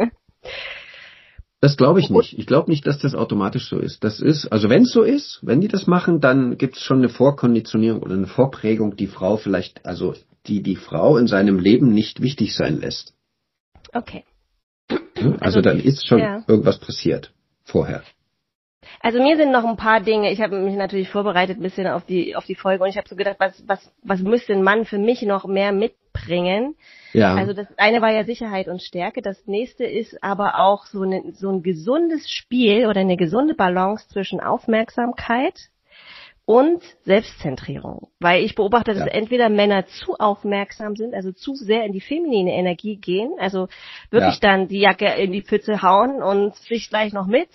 Das glaube ich nicht. Ich glaube nicht, dass das automatisch so ist. Das ist, also wenn es so ist, wenn die das machen, dann gibt es schon eine Vorkonditionierung oder eine Vorprägung, die Frau vielleicht, also die Frau in seinem Leben nicht wichtig sein lässt. Okay. Also dann ist schon irgendwas passiert vorher. Also mir sind noch ein paar Dinge, ich habe mich natürlich vorbereitet ein bisschen auf die Folge und ich habe so gedacht, was müsste ein Mann für mich noch mehr mitbringen? Ja. Also das eine war ja Sicherheit und Stärke, das nächste ist aber auch so ein gesundes Spiel oder eine gesunde Balance zwischen Aufmerksamkeit und Selbstzentrierung. Weil ich beobachte, dass entweder Männer zu aufmerksam sind, also zu sehr in die feminine Energie gehen, also wirklich dann die Jacke in die Pfütze hauen und sich gleich noch mit.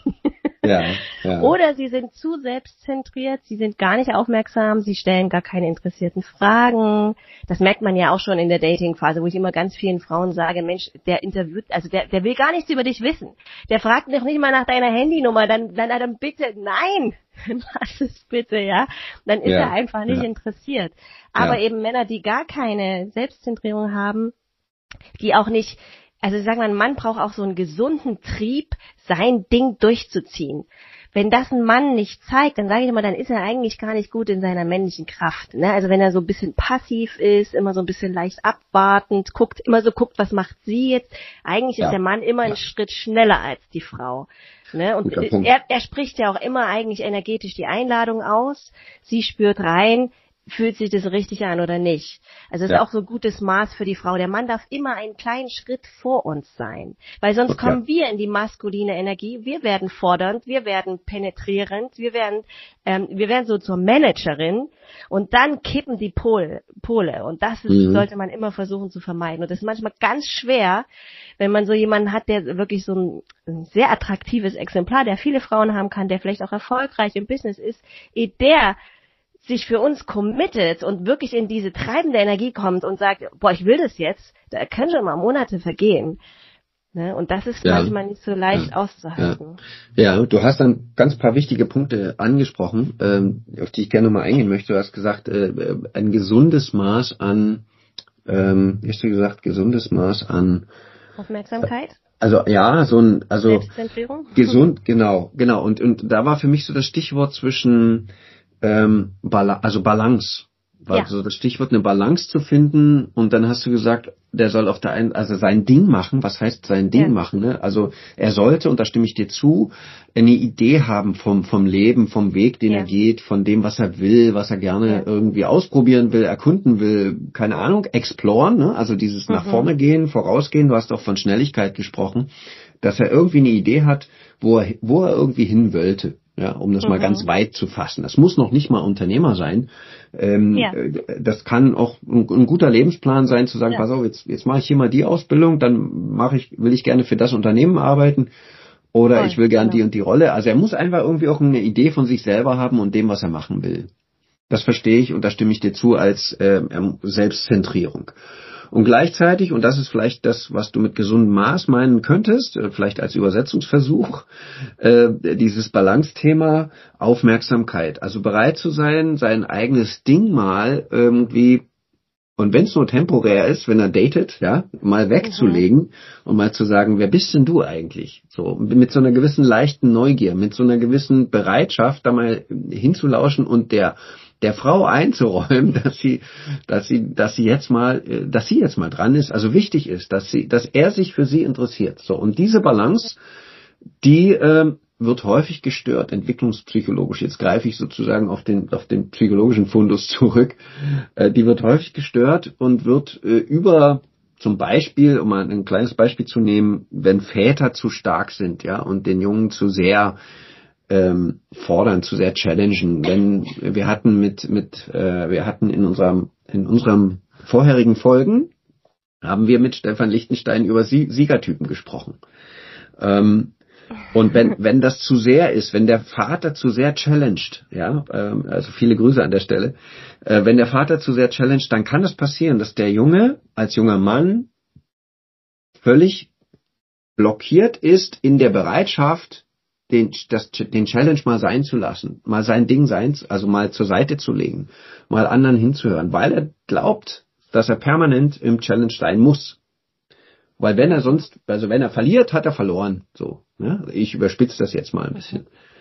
Oder sie sind zu selbstzentriert, sie sind gar nicht aufmerksam, sie stellen gar keine interessierten Fragen. Das merkt man ja auch schon in der Dating-Phase, wo ich immer ganz vielen Frauen sage, Mensch, der interviewt, also der will gar nichts über dich wissen. Der fragt doch nicht mal nach deiner Handynummer, dann bitte, nein, lass es bitte, ja. Dann ist er einfach nicht interessiert. Aber eben Männer, die gar keine Selbstzentrierung haben, die auch nicht, also sagen wir, ein Mann braucht auch so einen gesunden Trieb, sein Ding durchzuziehen. Wenn das ein Mann nicht zeigt, dann sage ich immer, dann ist er eigentlich gar nicht gut in seiner männlichen Kraft. Ne? Also wenn er so ein bisschen passiv ist, immer so ein bisschen leicht abwartend, guckt, was macht sie jetzt? Eigentlich ist der Mann immer einen Schritt schneller als die Frau. Ne? Und er spricht ja auch immer eigentlich energetisch die Einladung aus. Sie spürt rein, fühlt sich das richtig an oder nicht. Also es ist auch so ein gutes Maß für die Frau. Der Mann darf immer einen kleinen Schritt vor uns sein, weil sonst kommen wir in die maskuline Energie. Wir werden fordernd, wir werden penetrierend, wir werden so zur Managerin und dann kippen die Pole. Und das sollte man immer versuchen zu vermeiden. Und das ist manchmal ganz schwer, wenn man so jemanden hat, der wirklich so ein sehr attraktives Exemplar, der viele Frauen haben kann, der vielleicht auch erfolgreich im Business ist, der sich für uns committet und wirklich in diese treibende Energie kommt und sagt, boah, ich will das jetzt, da können schon mal Monate vergehen. Ne? Und das ist manchmal nicht so leicht auszuhalten. Ja, du hast dann ganz paar wichtige Punkte angesprochen, auf die ich gerne mal eingehen möchte. Du hast gesagt, ein gesundes Maß an, wie hast du gesagt, gesundes Maß an Aufmerksamkeit? Selbstzentrierung? Gesund, genau. Und da war für mich so das Stichwort zwischen Balance. War so das Stichwort, eine Balance zu finden. Und dann hast du gesagt, der soll auf der einen, also sein Ding machen. Was heißt sein Ding machen? Ne? Also er sollte, und da stimme ich dir zu, eine Idee haben vom Leben, vom Weg, den er geht, von dem, was er will, was er gerne irgendwie ausprobieren will, erkunden will, keine Ahnung, exploren, ne? Also dieses nach vorne gehen, vorausgehen. Du hast auch von Schnelligkeit gesprochen, dass er irgendwie eine Idee hat, wo er irgendwie hin wollte. Ja, um das mal ganz weit zu fassen. Das muss noch nicht mal Unternehmer sein. Das kann auch ein guter Lebensplan sein, zu sagen, pass auf, jetzt mache ich hier mal die Ausbildung, dann will ich gerne für das Unternehmen arbeiten oder ich will gern die und die Rolle. Also er muss einfach irgendwie auch eine Idee von sich selber haben und dem, was er machen will. Das verstehe ich und da stimme ich dir zu als Selbstzentrierung. Und gleichzeitig, und das ist vielleicht das, was du mit gesundem Maß meinen könntest, vielleicht als Übersetzungsversuch, dieses Balance-Thema Aufmerksamkeit. Also bereit zu sein, sein eigenes Ding mal irgendwie, und wenn es nur temporär ist, wenn er datet, ja, mal wegzulegen und mal zu sagen, wer bist denn du eigentlich? So, mit so einer gewissen leichten Neugier, mit so einer gewissen Bereitschaft, da mal hinzulauschen und der Frau einzuräumen, dass sie jetzt mal dran ist, also wichtig ist, dass er sich für sie interessiert. So, und diese Balance, die wird häufig gestört, entwicklungspsychologisch. Jetzt greife ich sozusagen auf den psychologischen Fundus zurück. Die wird häufig gestört und wird über, zum Beispiel, um mal ein kleines Beispiel zu nehmen, wenn Väter zu stark sind, ja, und den Jungen zu sehr fordern, zu sehr challengen. Denn wir hatten in unserem vorherigen Folgen haben wir mit Stefan Lichtenstein über Siegertypen gesprochen. Und wenn das zu sehr ist, wenn der Vater zu sehr challenged, ja, also viele Grüße an der Stelle, wenn der Vater zu sehr challenged, dann kann es passieren, dass der Junge als junger Mann völlig blockiert ist in der Bereitschaft, den Challenge mal sein zu lassen, mal sein Ding sein, also mal zur Seite zu legen, mal anderen hinzuhören, weil er glaubt, dass er permanent im Challenge sein muss. Weil wenn er verliert, hat er verloren. So, ne? Ich überspitze das jetzt mal ein bisschen.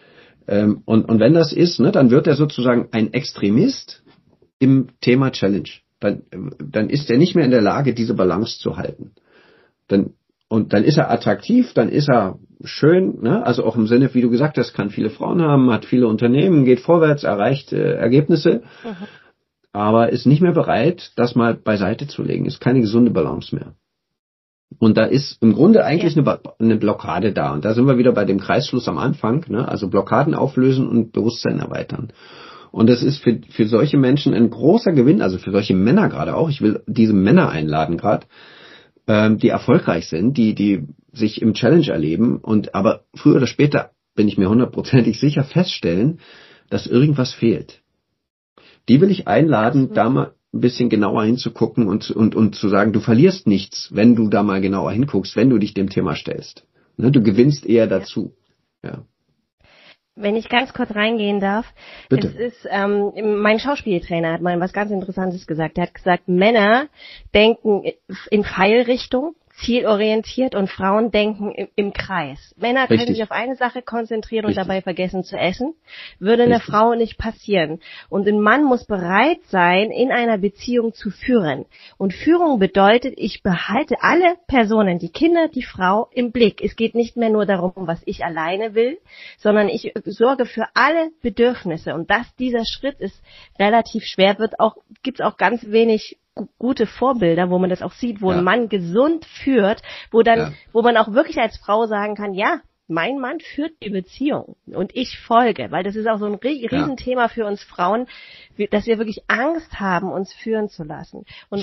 Und wenn das ist, ne, dann wird er sozusagen ein Extremist im Thema Challenge. Dann ist er nicht mehr in der Lage, diese Balance zu halten. Dann ist er attraktiv, dann ist er schön, ne? Also auch im Sinne, wie du gesagt hast, kann viele Frauen haben, hat viele Unternehmen, geht vorwärts, erreicht Ergebnisse, aber ist nicht mehr bereit, das mal beiseite zu legen. Ist keine gesunde Balance mehr. Und da ist im Grunde eigentlich eine Blockade da. Und da sind wir wieder bei dem Kreisschluss am Anfang, ne? Also Blockaden auflösen und Bewusstsein erweitern. Und das ist für solche Menschen ein großer Gewinn, also für solche Männer gerade auch. Ich will diese Männer einladen gerade, die erfolgreich sind, die sich im Challenge erleben und aber früher oder später, bin ich mir 100%ig sicher, feststellen, dass irgendwas fehlt. Die will ich einladen, da mal ein bisschen genauer hinzugucken und zu sagen, du verlierst nichts, wenn du da mal genauer hinguckst, wenn du dich dem Thema stellst. Ne, du gewinnst eher dazu. Ja. Wenn ich ganz kurz reingehen darf, bitte. Es ist, mein Schauspieltrainer hat mal was ganz Interessantes gesagt. Er hat gesagt, Männer denken in Pfeilrichtung, zielorientiert und Frauen denken im Kreis. Männer können sich auf eine Sache konzentrieren und dabei vergessen zu essen. Würde einer Frau nicht passieren. Und ein Mann muss bereit sein, in einer Beziehung zu führen. Und Führung bedeutet, ich behalte alle Personen, die Kinder, die Frau im Blick. Es geht nicht mehr nur darum, was ich alleine will, sondern ich sorge für alle Bedürfnisse. Und dieser Schritt ist relativ schwer, gibt's auch ganz wenig gute Vorbilder, wo man das auch sieht, wo ein Mann gesund führt, wo man auch wirklich als Frau sagen kann, ja, mein Mann führt die Beziehung und ich folge, weil das ist auch so ein Riesenthema für uns Frauen, dass wir wirklich Angst haben, uns führen zu lassen. Und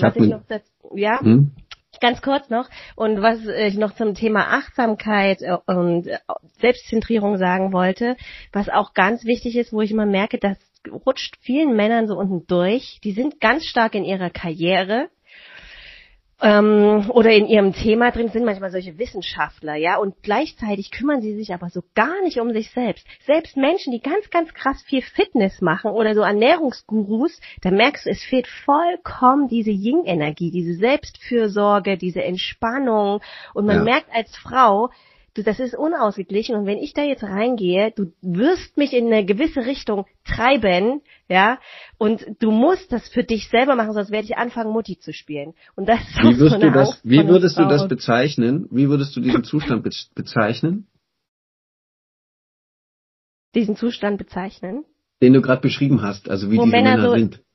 ganz kurz noch, und was ich noch zum Thema Achtsamkeit und Selbstzentrierung sagen wollte, was auch ganz wichtig ist, wo ich immer merke, das rutscht vielen Männern so unten durch, die sind ganz stark in ihrer Karriere oder in ihrem Thema drin, sind manchmal solche Wissenschaftler, ja, und gleichzeitig kümmern sie sich aber so gar nicht um sich selbst. Selbst Menschen, die ganz, ganz krass viel Fitness machen oder so Ernährungsgurus, da merkst du, es fehlt vollkommen diese Yin-Energie, diese Selbstfürsorge, diese Entspannung und man merkt als Frau, das ist unausgeglichen und wenn ich da jetzt reingehe, du wirst mich in eine gewisse Richtung treiben, ja, und du musst das für dich selber machen, sonst werde ich anfangen, Mutti zu spielen. Und das ist auch so eine Angst wie würdest du das Frauen. bezeichnen? Wie würdest du diesen Zustand bezeichnen? Diesen Zustand bezeichnen? Den du gerade beschrieben hast, also wie Wo diese Männer Männer so sind.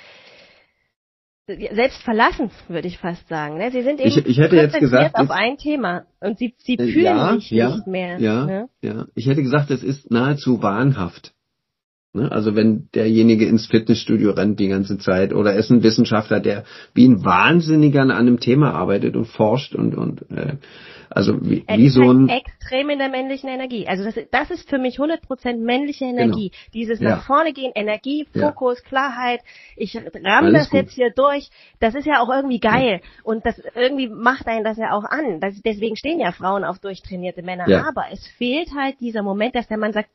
selbst verlassen, würde ich fast sagen. Ne? Sie sind eben Ich hätte jetzt gesagt, auf ein Thema und sie fühlen sich nicht mehr. Ne? Ich hätte gesagt, es ist nahezu wahnhaft. Ne? Also wenn derjenige ins Fitnessstudio rennt die ganze Zeit oder ist ein Wissenschaftler, der wie ein Wahnsinniger an einem Thema arbeitet und forscht also wie so ein extrem in der männlichen Energie. Also das ist für mich 100% männliche Energie. Genau. Dieses nach vorne gehen, Energie, Fokus, Klarheit. Ich ramm das jetzt hier durch. Das ist ja auch irgendwie geil. Ja. Und das irgendwie macht einen das ja auch an. Deswegen stehen ja Frauen auf durchtrainierte Männer. Ja. Aber es fehlt halt dieser Moment, dass der Mann sagt,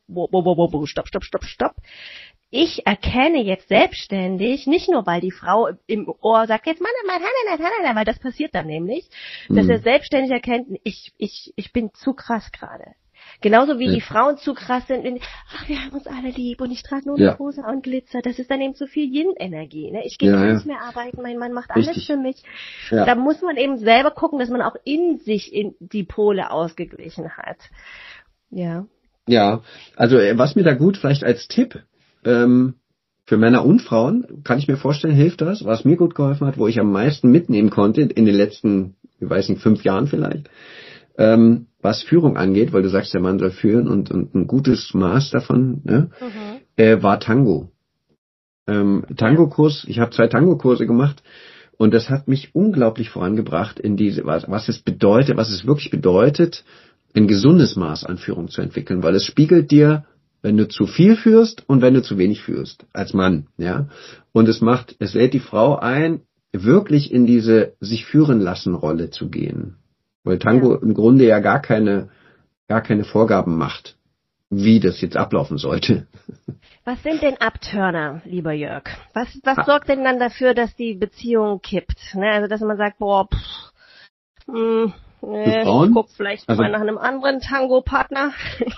stopp. Ich erkenne jetzt selbstständig, nicht nur, weil die Frau im Ohr sagt, jetzt Mann, weil das passiert dann nämlich, dass er selbstständig erkennt, ich bin zu krass gerade. Genauso wie die Frauen zu krass sind, wir haben uns alle lieb und ich trage nur eine Hose und Glitzer. Das ist dann eben zu viel Yin-Energie. Ne? Ich gehe gar nicht mehr arbeiten, mein Mann macht alles für mich. Ja. Da muss man eben selber gucken, dass man auch in sich die Pole ausgeglichen hat. Ja. Ja, also was mir da gut vielleicht als Tipp für Männer und Frauen, kann ich mir vorstellen, hilft das, was mir gut geholfen hat, wo ich am meisten mitnehmen konnte in den letzten, ich weiß nicht, 5 Jahren vielleicht, was Führung angeht, weil du sagst, der Mann soll führen und ein gutes Maß davon, ne, war Tango. Tango-Kurs, ich habe 2 Tango-Kurse gemacht und das hat mich unglaublich vorangebracht in diese, was es wirklich bedeutet, ein gesundes Maß an Führung zu entwickeln, weil es spiegelt dir, wenn du zu viel führst und wenn du zu wenig führst, als Mann, ja. Und es lädt die Frau ein, wirklich in diese sich führen lassen Rolle zu gehen. Weil Tango im Grunde ja gar keine Vorgaben macht, wie das jetzt ablaufen sollte. Was sind denn Abturner, lieber Jörg? Was sorgt denn dann dafür, dass die Beziehung kippt? Ne? Also, dass man sagt, ich guck vielleicht mal nach einem anderen Tango-Partner.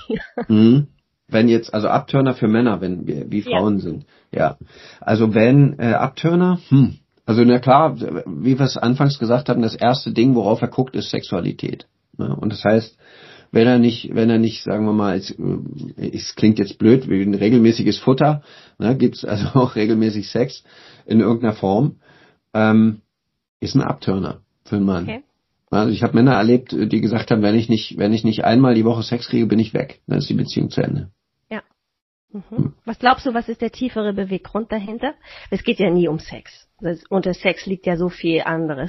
Wenn jetzt, also Abturner für Männer, wenn wir wie Frauen sind. Ja. Also wenn Abturner, also na klar, wie wir es anfangs gesagt haben, das erste Ding, worauf er guckt, ist Sexualität. Ne? Und das heißt, wenn er nicht, sagen wir mal, es klingt jetzt blöd, wie ein regelmäßiges Futter, ne, gibt's also auch regelmäßig Sex in irgendeiner Form, ist ein Abturner für einen Mann. Okay. Also ich habe Männer erlebt, die gesagt haben, wenn ich nicht einmal die Woche Sex kriege, bin ich weg. Dann ist die Beziehung zu Ende. Ja. Was glaubst du, was ist der tiefere Beweggrund dahinter? Es geht ja nie um Sex. Unter Sex liegt ja so viel anderes.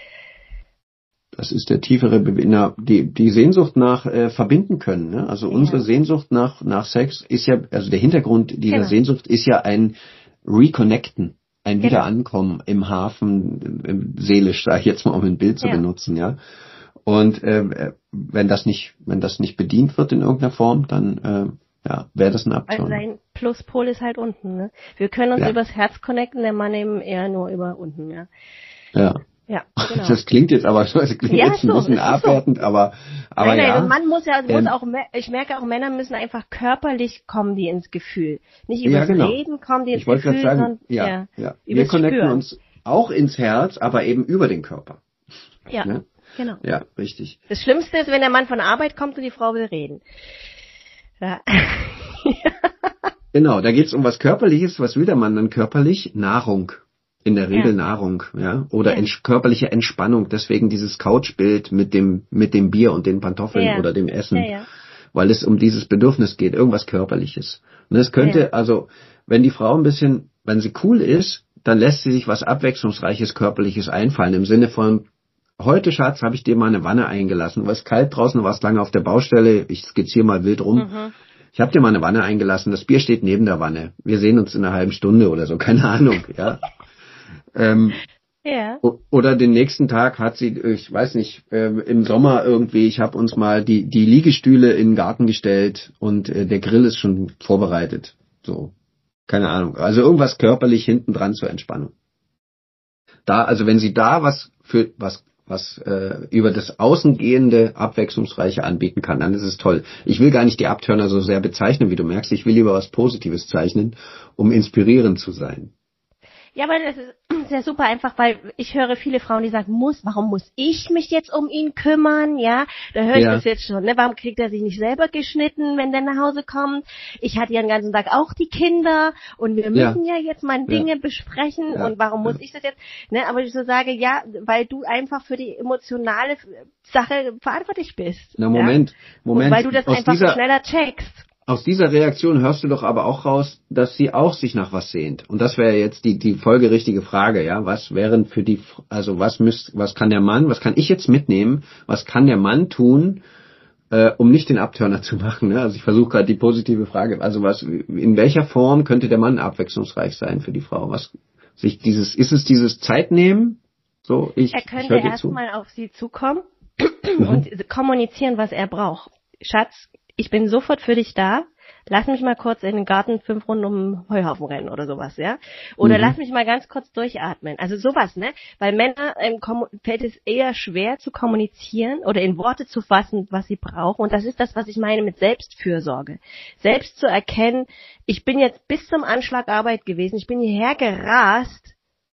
Das ist der tiefere Beweggrund. Die Sehnsucht nach verbinden können. Ne? Also unsere Sehnsucht nach Sex ist ja, also der Hintergrund dieser Sehnsucht ist ja ein Reconnecten. Ein Wiederankommen im Hafen, seelisch, sage ich jetzt mal, um ein Bild zu benutzen, ja. Und wenn das nicht bedient wird in irgendeiner Form, dann wäre das ein Abturn. Also sein Pluspol ist halt unten, ne? Wir können uns übers Herz connecten, der Mann eben eher nur über unten, ja. Ja, genau. Das klingt jetzt aber so, ein bisschen abwertend, so. aber nein, man muss auch, ich merke auch, Männer müssen einfach körperlich kommen die ins Gefühl. Nicht übers Reden kommen die ins Gefühl, sondern wir connecten uns auch ins Herz, aber eben über den Körper. Ja, ne? Genau. Ja, richtig. Das Schlimmste ist, wenn der Mann von der Arbeit kommt und die Frau will reden. Ja. Genau, da geht's um was Körperliches. Was will der Mann dann körperlich? Nahrung. In der Regel Nahrung, ja, oder körperliche Entspannung. Deswegen dieses Couchbild mit dem Bier und den Pantoffeln oder dem Essen, weil es um dieses Bedürfnis geht, irgendwas Körperliches. Und es könnte, also, wenn die Frau wenn sie cool ist, dann lässt sie sich was Abwechslungsreiches, Körperliches einfallen. Im Sinne von, heute, Schatz, habe ich dir mal eine Wanne eingelassen. War es kalt draußen, du warst lange auf der Baustelle. Ich skizziere mal wild rum. Ich habe dir mal eine Wanne eingelassen. Das Bier steht neben der Wanne. Wir sehen uns in einer halben Stunde oder so, keine Ahnung, ja. Oder den nächsten Tag hat sie, ich weiß nicht, im Sommer irgendwie, ich habe uns mal die Liegestühle in den Garten gestellt und der Grill ist schon vorbereitet. So, keine Ahnung. Also irgendwas körperlich hinten dran zur Entspannung. Also wenn sie da was was über das Außengehende Abwechslungsreiche anbieten kann, dann ist es toll. Ich will gar nicht die Abturner so sehr bezeichnen, wie du merkst. Ich will lieber was Positives zeichnen, um inspirierend zu sein. Ja, aber das ist ja super einfach, weil ich höre viele Frauen, die sagen, warum muss ich mich jetzt um ihn kümmern, ja? Da höre ich das jetzt schon, ne? Warum kriegt er sich nicht selber geschnitten, wenn der nach Hause kommt? Ich hatte ja den ganzen Tag auch die Kinder und wir müssen ja jetzt mal Dinge besprechen und warum muss ich das jetzt, ne? Aber ich so sage, ja, weil du einfach für die emotionale Sache verantwortlich bist. Na, Moment. Und weil du das einfach schneller checkst. Aus dieser Reaktion hörst du doch aber auch raus, dass sie auch sich nach was sehnt. Und das wäre jetzt die folgerichtige Frage, ja. Was wären für die, also was kann der Mann, was kann ich jetzt mitnehmen, was kann der Mann tun, um nicht den Abturner zu machen, ne? Also ich versuche gerade die positive Frage, also in welcher Form könnte der Mann abwechslungsreich sein für die Frau? Ist es dieses Zeitnehmen? So, er könnte erstmal auf sie zukommen und kommunizieren, was er braucht. Schatz, ich bin sofort für dich da. Lass mich mal kurz in den Garten 5 Runden um den Heuhaufen rennen oder sowas, ja? Oder lass mich mal ganz kurz durchatmen. Also sowas, ne? Weil Männer fällt es eher schwer zu kommunizieren oder in Worte zu fassen, was sie brauchen. Und das ist das, was ich meine mit Selbstfürsorge. Selbst zu erkennen, ich bin jetzt bis zum Anschlag Arbeit gewesen, ich bin hierher gerast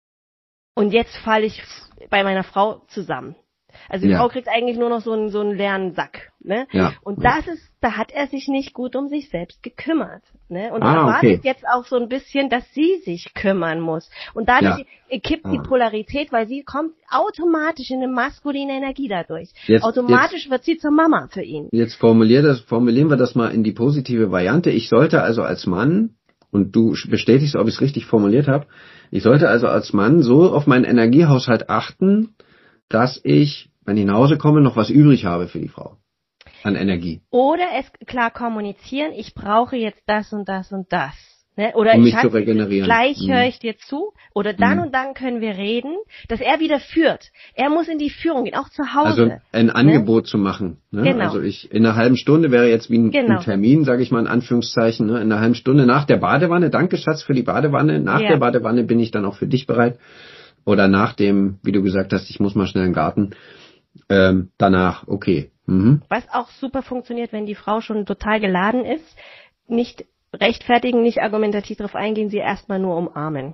und jetzt falle ich bei meiner Frau zusammen. Also die Frau kriegt eigentlich nur noch so einen leeren Sack, ne? Ja. Und da hat er sich nicht gut um sich selbst gekümmert, ne? Und erwartet jetzt auch so ein bisschen, dass sie sich kümmern muss. Und dadurch kippt die Polarität, weil sie kommt automatisch in eine maskuline Energie dadurch. Automatisch wird sie zur Mama für ihn. Jetzt formulieren wir das mal in die positive Variante. Ich sollte also als Mann, und du bestätigst, ob ich es richtig formuliert habe, ich sollte also als Mann so auf meinen Energiehaushalt achten, dass ich, wenn ich nach Hause komme, noch was übrig habe für die Frau an Energie. Oder es klar kommunizieren, ich brauche jetzt das und das und das. Ne? Oder um mich zu regenerieren. Gleich höre ich dir zu. Oder dann und dann können wir reden, dass er wieder führt. Er muss in die Führung gehen, auch zu Hause. Also ein Angebot zu machen. Ne? Genau. Also in einer halben Stunde wäre jetzt wie ein Termin, sage ich mal in Anführungszeichen, ne? In einer halben Stunde nach der Badewanne, danke Schatz für die Badewanne, nach der Badewanne bin ich dann auch für dich bereit. Oder nach dem, wie du gesagt hast, ich muss mal schnell in den Garten. Danach, okay. Mhm. Was auch super funktioniert, wenn die Frau schon total geladen ist, nicht rechtfertigen, nicht argumentativ darauf eingehen, sie erstmal nur umarmen.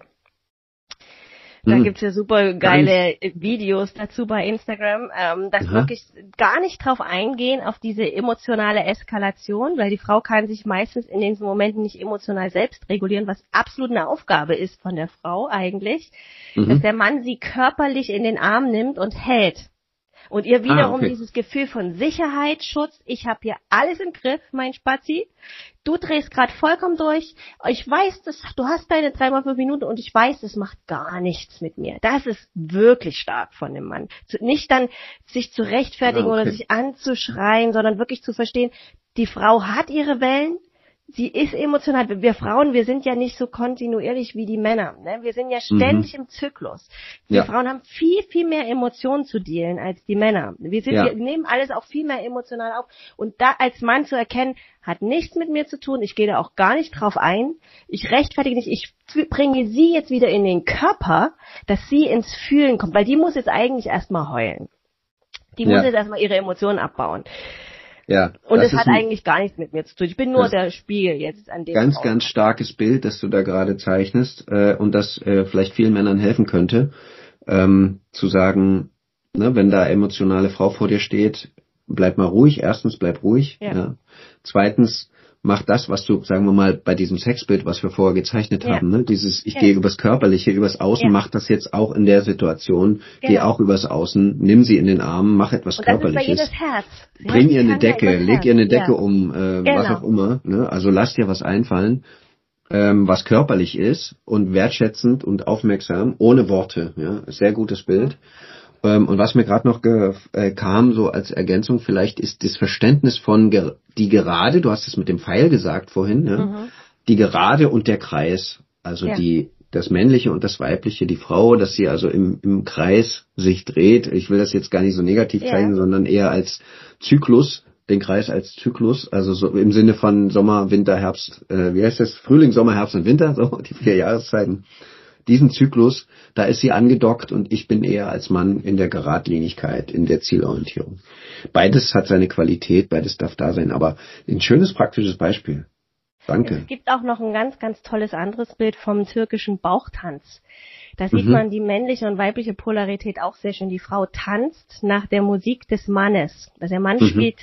Da gibt's ja super geile Videos dazu bei Instagram, dass wirklich gar nicht drauf eingehen, auf diese emotionale Eskalation, weil die Frau kann sich meistens in den Momenten nicht emotional selbst regulieren, was absolut eine Aufgabe ist von der Frau eigentlich, dass der Mann sie körperlich in den Arm nimmt und hält. Und ihr wiederum dieses Gefühl von Sicherheit, Schutz, ich habe hier alles im Griff, mein Spazi. Du drehst gerade vollkommen durch. Ich weiß, du hast deine 3x5 Minuten und ich weiß, das macht gar nichts mit mir. Das ist wirklich stark von dem Mann. Nicht dann sich zu rechtfertigen oder sich anzuschreien, sondern wirklich zu verstehen, die Frau hat ihre Wellen. Sie ist emotional. Wir Frauen, wir sind ja nicht so kontinuierlich wie die Männer. Ne? Wir sind ja ständig im Zyklus. Wir Frauen haben viel, viel mehr Emotionen zu dealen als die Männer. Wir nehmen alles auch viel mehr emotional auf. Und da als Mann zu erkennen, hat nichts mit mir zu tun. Ich gehe da auch gar nicht drauf ein. Ich rechtfertige nicht. Ich bringe sie jetzt wieder in den Körper, dass sie ins Fühlen kommt. Weil die muss jetzt eigentlich erstmal heulen. Die muss jetzt erstmal ihre Emotionen abbauen. Ja, und es hat eigentlich gar nichts mit mir zu tun. Ich bin nur der Spiegel jetzt an dem Ganz, ganz starkes Bild, das du da gerade zeichnest und das vielleicht vielen Männern helfen könnte, zu sagen, ne, wenn da emotionale Frau vor dir steht, bleib mal ruhig. Erstens, bleib ruhig. Ja. Zweitens, mach das, was du, sagen wir mal, bei diesem Sexbild, was wir vorher gezeichnet haben, ne? Dieses, ich gehe übers Körperliche, übers Außen, mach das jetzt auch in der Situation, geh auch übers Außen, nimm sie in den Arm, mach etwas und Körperliches. Das ist bei Herz. Bring ihr eine Decke, leg ihr eine Decke um, was auch immer, ne? Also lass dir was einfallen, was körperlich ist und wertschätzend und aufmerksam, ohne Worte, ja? Sehr gutes Bild. Und was mir gerade noch kam, so als Ergänzung vielleicht, ist das Verständnis von die Gerade, du hast es mit dem Pfeil gesagt vorhin, ne? Die Gerade und der Kreis, also das Männliche und das Weibliche, die Frau, dass sie also im Kreis sich dreht. Ich will das jetzt gar nicht so negativ zeigen, sondern eher als Zyklus, den Kreis als Zyklus, also so im Sinne von Sommer, Winter, Herbst, wie heißt das? Frühling, Sommer, Herbst und Winter, so die 4 Jahreszeiten. diesen Zyklus, da ist sie angedockt und ich bin eher als Mann in der Geradlinigkeit, in der Zielorientierung. Beides hat seine Qualität, beides darf da sein, aber ein schönes praktisches Beispiel. Danke. Es gibt auch noch ein ganz, ganz tolles anderes Bild vom türkischen Bauchtanz. Da sieht man die männliche und weibliche Polarität auch sehr schön. Die Frau tanzt nach der Musik des Mannes. Also der Mann spielt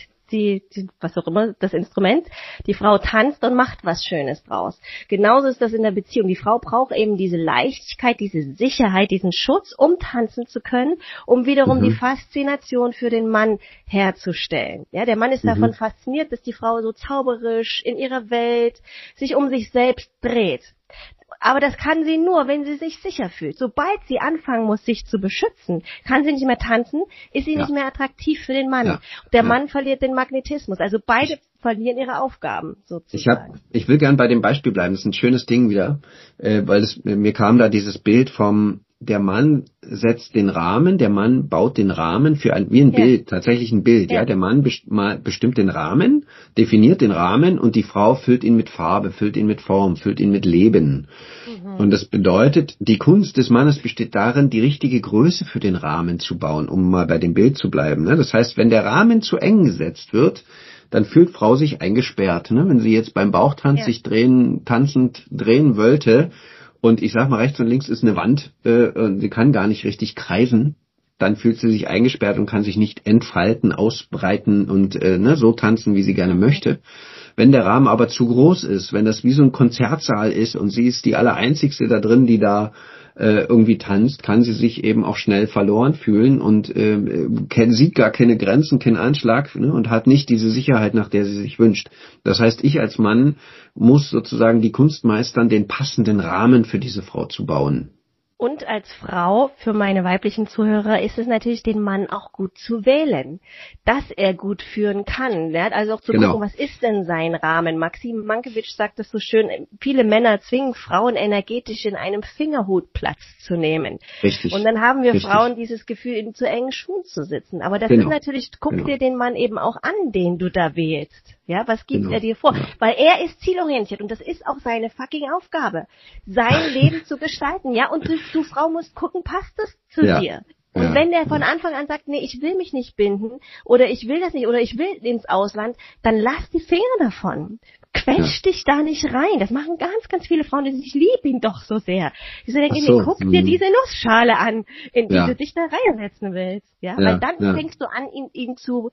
was auch immer, das Instrument. Die Frau tanzt und macht was Schönes draus. Genauso ist das in der Beziehung. Die Frau braucht eben diese Leichtigkeit, diese Sicherheit, diesen Schutz, um tanzen zu können, um wiederum die Faszination für den Mann herzustellen. Ja, der Mann ist davon fasziniert, dass die Frau so zauberisch in ihrer Welt sich um sich selbst dreht. Aber das kann sie nur, wenn sie sich sicher fühlt. Sobald sie anfangen muss, sich zu beschützen, kann sie nicht mehr tanzen, ist sie nicht mehr attraktiv für den Mann. Ja. Der Mann verliert den Magnetismus. Also beide verlieren ihre Aufgaben, sozusagen. Ich will gern bei dem Beispiel bleiben. Das ist ein schönes Ding wieder, weil mir kam da dieses Bild der Mann setzt den Rahmen, der Mann baut den Rahmen wie ein Bild, tatsächlich ein Bild, ja. Der Mann bestimmt den Rahmen, definiert den Rahmen und die Frau füllt ihn mit Farbe, füllt ihn mit Form, füllt ihn mit Leben. Und das bedeutet, die Kunst des Mannes besteht darin, die richtige Größe für den Rahmen zu bauen, um mal bei dem Bild zu bleiben. Ne? Das heißt, wenn der Rahmen zu eng gesetzt wird, dann fühlt Frau sich eingesperrt. Ne? Wenn sie jetzt beim Bauchtanz sich tanzend drehen wollte, und ich sag mal, rechts und links ist eine Wand, und sie kann gar nicht richtig kreisen, dann fühlt sie sich eingesperrt und kann sich nicht entfalten, ausbreiten und so tanzen, wie sie gerne möchte. Wenn der Rahmen aber zu groß ist, wenn das wie so ein Konzertsaal ist und sie ist die Allereinzigste da drin, die da irgendwie tanzt, kann sie sich eben auch schnell verloren fühlen und sieht gar keine Grenzen, keinen Anschlag, ne, und hat nicht diese Sicherheit, nach der sie sich wünscht. Das heißt, ich als Mann muss sozusagen die Kunst meistern, den passenden Rahmen für diese Frau zu bauen. Und als Frau, für meine weiblichen Zuhörer, ist es natürlich, den Mann auch gut zu wählen, dass er gut führen kann. Ja? Also auch zu gucken, was ist denn sein Rahmen? Maxim Mankiewicz sagt es so schön, viele Männer zwingen Frauen energetisch in einem Fingerhut Platz zu nehmen. Richtig. Und dann haben wir Frauen dieses Gefühl, in zu engen Schuhen zu sitzen. Aber das ist natürlich, guck dir den Mann eben auch an, den du da wählst. Ja, was gibt er dir vor? Ja. Weil er ist zielorientiert und das ist auch seine fucking Aufgabe, sein Leben zu gestalten. Ja, und du Frau musst gucken, passt das zu dir? Und wenn der von Anfang an sagt, nee, ich will mich nicht binden oder ich will das nicht oder ich will ins Ausland, dann lass die Finger davon. Quetsch dich da nicht rein. Das machen ganz, ganz viele Frauen, die sagen, ich liebe ihn doch so sehr. Die so denken, nee, guck dir diese Nussschale an, in die du dich da reinsetzen willst. Ja, weil dann fängst du an, ihn zu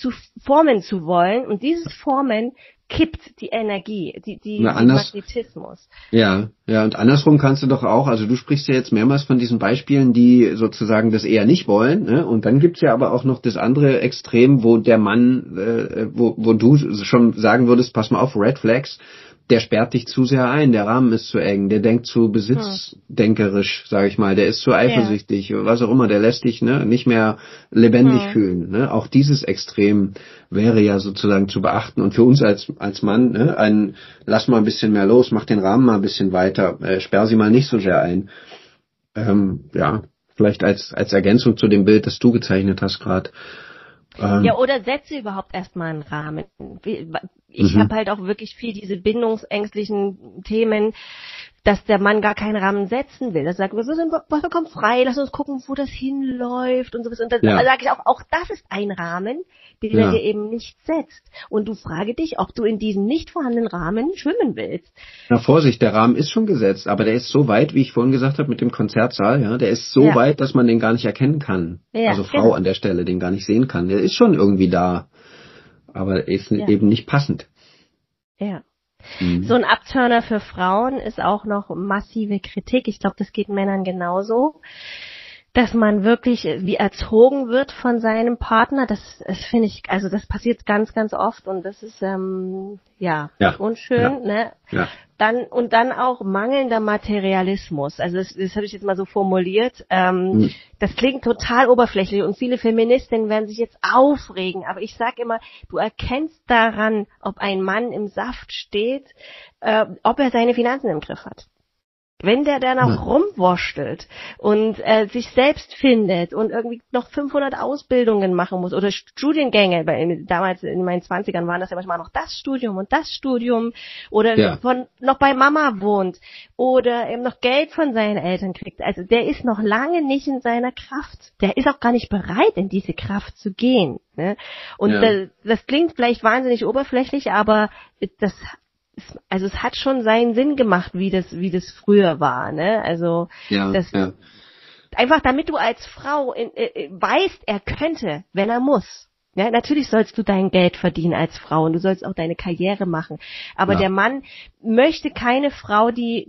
formen zu wollen und dieses Formen kippt die Energie, den Magnetismus. Ja, und andersrum kannst du doch auch, also du sprichst ja jetzt mehrmals von diesen Beispielen, die sozusagen das eher nicht wollen, ne? Und dann gibt's ja aber auch noch das andere Extrem, wo der Mann, wo du schon sagen würdest, pass mal auf, Red Flags, der sperrt dich zu sehr ein, der Rahmen ist zu eng, der denkt zu besitzdenkerisch, sage ich mal, der ist zu eifersüchtig, was auch immer, der lässt dich nicht mehr lebendig fühlen. Ne? Auch dieses Extrem wäre ja sozusagen zu beachten. Und für uns als Mann, lass mal ein bisschen mehr los, mach den Rahmen mal ein bisschen weiter, sperr sie mal nicht so sehr ein. Vielleicht als Ergänzung zu dem Bild, das du gezeichnet hast gerade. Ja, oder setze überhaupt erstmal einen Rahmen. Ich habe halt auch wirklich viel diese bindungsängstlichen Themen, dass der Mann gar keinen Rahmen setzen will. Das sagt, wir sind vollkommen frei, lass uns gucken, wo das hinläuft und sowas. Und dann sage ich auch das ist ein Rahmen, den er dir eben nicht setzt. Und du frage dich, ob du in diesem nicht vorhandenen Rahmen schwimmen willst. Na Vorsicht, der Rahmen ist schon gesetzt, aber der ist so weit, wie ich vorhin gesagt habe, mit dem Konzertsaal, der ist so weit, dass man den gar nicht erkennen kann. Ja, also Frau an der Stelle, den gar nicht sehen kann. Der ist schon irgendwie da, aber ist eben nicht passend. Ja. So ein Abturner für Frauen ist auch noch massive Kritik. Ich glaube, das geht Männern genauso. Dass man wirklich wie erzogen wird von seinem Partner, das finde ich, also das passiert ganz, ganz oft und das ist unschön, ne? Ja. Dann auch mangelnder Materialismus. Also das habe ich jetzt mal so formuliert. Das klingt total oberflächlich und viele Feministinnen werden sich jetzt aufregen, aber ich sage immer, du erkennst daran, ob ein Mann im Saft steht, ob er seine Finanzen im Griff hat. Wenn der da noch rumwurschtelt und sich selbst findet und irgendwie noch 500 Ausbildungen machen muss oder Studiengänge, damals in meinen 20ern waren das ja manchmal noch das Studium und das Studium oder noch bei Mama wohnt oder eben noch Geld von seinen Eltern kriegt. Also der ist noch lange nicht in seiner Kraft. Der ist auch gar nicht bereit, in diese Kraft zu gehen. Ne? Und das klingt vielleicht wahnsinnig oberflächlich, aber es hat schon seinen Sinn gemacht, wie das früher war, ne? Also einfach damit du als Frau weißt, er könnte, wenn er muss. Ja, natürlich sollst du dein Geld verdienen als Frau und du sollst auch deine Karriere machen. Aber der Mann möchte keine Frau,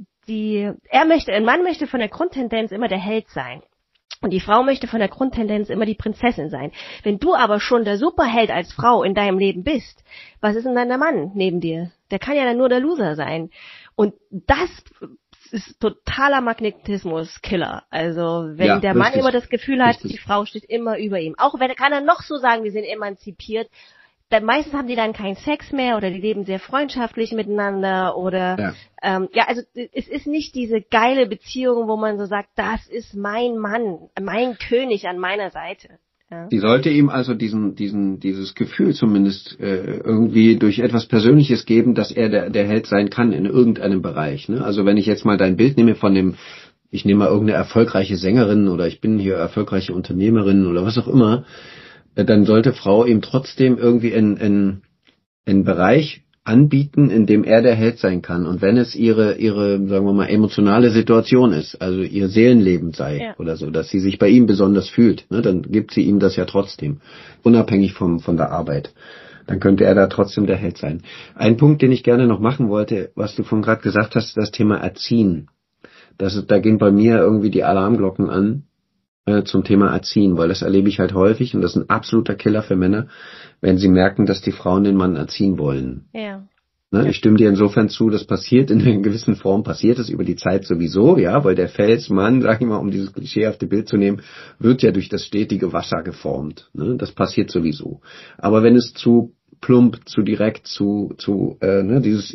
ein Mann möchte von der Grundtendenz immer der Held sein. Und die Frau möchte von der Grundtendenz immer die Prinzessin sein. Wenn du aber schon der Superheld als Frau in deinem Leben bist, was ist denn dann der Mann neben dir? Der kann ja dann nur der Loser sein. Und das ist totaler Magnetismus-Killer. Also wenn der Mann immer das Gefühl hat, die Frau steht immer über ihm. Auch wenn kann er noch so sagen, wir sind emanzipiert. Meistens haben die dann keinen Sex mehr oder die leben sehr freundschaftlich miteinander oder also es ist nicht diese geile Beziehung, wo man so sagt, das ist mein Mann, mein König an meiner Seite. Ja. Die sollte ihm also dieses Gefühl zumindest irgendwie durch etwas Persönliches geben, dass er der Held sein kann in irgendeinem Bereich. Ne? Also wenn ich jetzt mal dein Bild nehme ich nehme mal irgendeine erfolgreiche Sängerin oder ich bin hier erfolgreiche Unternehmerin oder was auch immer, dann sollte Frau ihm trotzdem irgendwie einen Bereich anbieten, in dem er der Held sein kann. Und wenn es ihre, sagen wir mal, emotionale Situation ist, also ihr Seelenleben sei oder so, dass sie sich bei ihm besonders fühlt, ne, dann gibt sie ihm das ja trotzdem, unabhängig von der Arbeit. Dann könnte er da trotzdem der Held sein. Ein Punkt, den ich gerne noch machen wollte, was du vorhin gerade gesagt hast, das Thema Erziehen. Da gehen bei mir irgendwie die Alarmglocken an. Zum Thema Erziehen, weil das erlebe ich halt häufig und das ist ein absoluter Killer für Männer, wenn sie merken, dass die Frauen den Mann erziehen wollen. Ja. Ne, ich stimme dir insofern zu, das passiert in einer gewissen Form, passiert es über die Zeit sowieso, ja, weil der Felsmann, sag ich mal, um dieses klischeehafte Bild zu nehmen, wird ja durch das stetige Wasser geformt. Ne, das passiert sowieso. Aber wenn es zu plump, zu direkt, dieses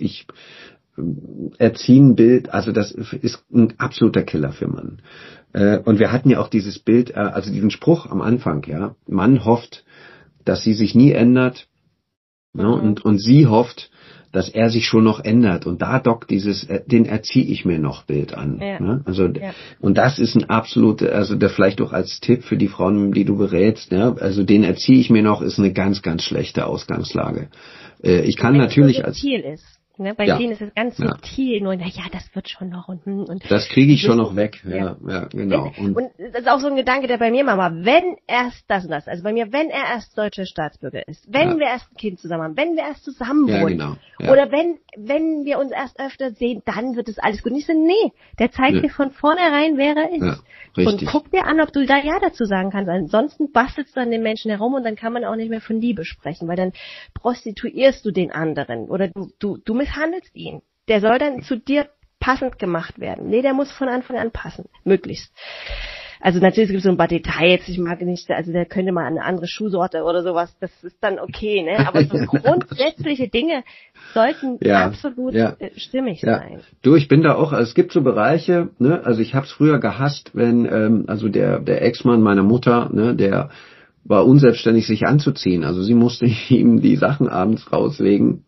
Erziehen-Bild, also das ist ein absoluter Killer für Mann. Und wir hatten ja auch dieses Bild, also diesen Spruch am Anfang, ja. Mann hofft, dass sie sich nie ändert, ja, und sie hofft, dass er sich schon noch ändert. Und da dockt den erziehe ich mir noch Bild an. Ja. Ne? Also, und das ist ein absolute, also das vielleicht auch als Tipp für die Frauen, die du berätst, ja, also den erziehe ich mir noch, ist eine ganz, ganz schlechte Ausgangslage. Ich kann natürlich als Ziel ist. Ne, bei denen ist es ganz subtil, nur, das wird schon noch und das kriege ich schon noch weg, ja, genau. Und das ist auch so ein Gedanke, der bei mir mal war, wenn erst das und das, also bei mir, wenn er erst deutscher Staatsbürger ist, wenn wir erst ein Kind zusammen haben, wenn wir erst zusammen wohnen, oder wenn wir uns erst öfter sehen, dann wird es alles gut. Und ich so, nee, der zeigt dir von vornherein, wer er ist. Ja, und guck dir an, ob du da ja dazu sagen kannst. Ansonsten bastelst du an den Menschen herum und dann kann man auch nicht mehr von Liebe sprechen, weil dann prostituierst du den anderen oder du misshandelst ihn. Der soll dann zu dir passend gemacht werden. Nee, der muss von Anfang an passen. Möglichst. Also natürlich gibt es so ein paar Details, ich mag nicht, also der könnte mal eine andere Schuhsorte oder sowas, das ist dann okay, ne? Aber so grundsätzliche Dinge sollten absolut stimmig sein. Du, ich bin da auch, also es gibt so Bereiche, ne? Also ich habe es früher gehasst, wenn also der Ex-Mann meiner Mutter, ne, der war unselbstständig sich anzuziehen. Also sie musste ihm die Sachen abends rauslegen.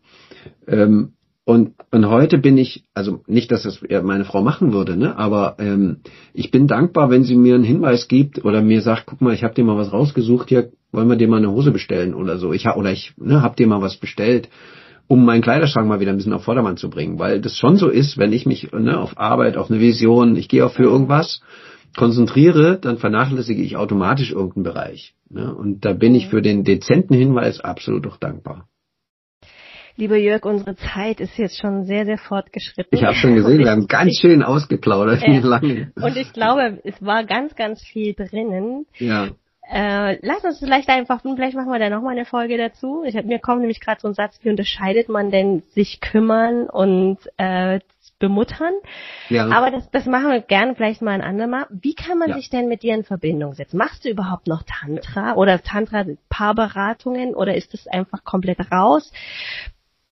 Und heute bin ich, also nicht, dass das meine Frau machen würde, ne, aber ich bin dankbar, wenn sie mir einen Hinweis gibt oder mir sagt, guck mal, ich habe dir mal was rausgesucht, hier wollen wir dir mal eine Hose bestellen oder so. Ich hab dir mal was bestellt, um meinen Kleiderschrank mal wieder ein bisschen auf Vordermann zu bringen, weil das schon so ist, wenn ich mich auf Arbeit, auf eine Vision, ich gehe auch für irgendwas konzentriere, dann vernachlässige ich automatisch irgendeinen Bereich. Ne, und da bin ich für den dezenten Hinweis absolut auch dankbar. Lieber Jörg, unsere Zeit ist jetzt schon sehr, sehr fortgeschritten. Ich habe schon gesehen, wir haben ganz schön ausgeplaudert. Lange. Und ich glaube, es war ganz, ganz viel drinnen. Ja. Lass uns vielleicht machen wir da nochmal eine Folge dazu. Mir kommt nämlich gerade so ein Satz, wie unterscheidet man denn sich kümmern und bemuttern? Ja. Aber das machen wir gerne vielleicht mal ein andermal. Wie kann man sich denn mit dir in Verbindung setzen? Machst du überhaupt noch Tantra oder Tantra-Paarberatungen oder ist das einfach komplett raus?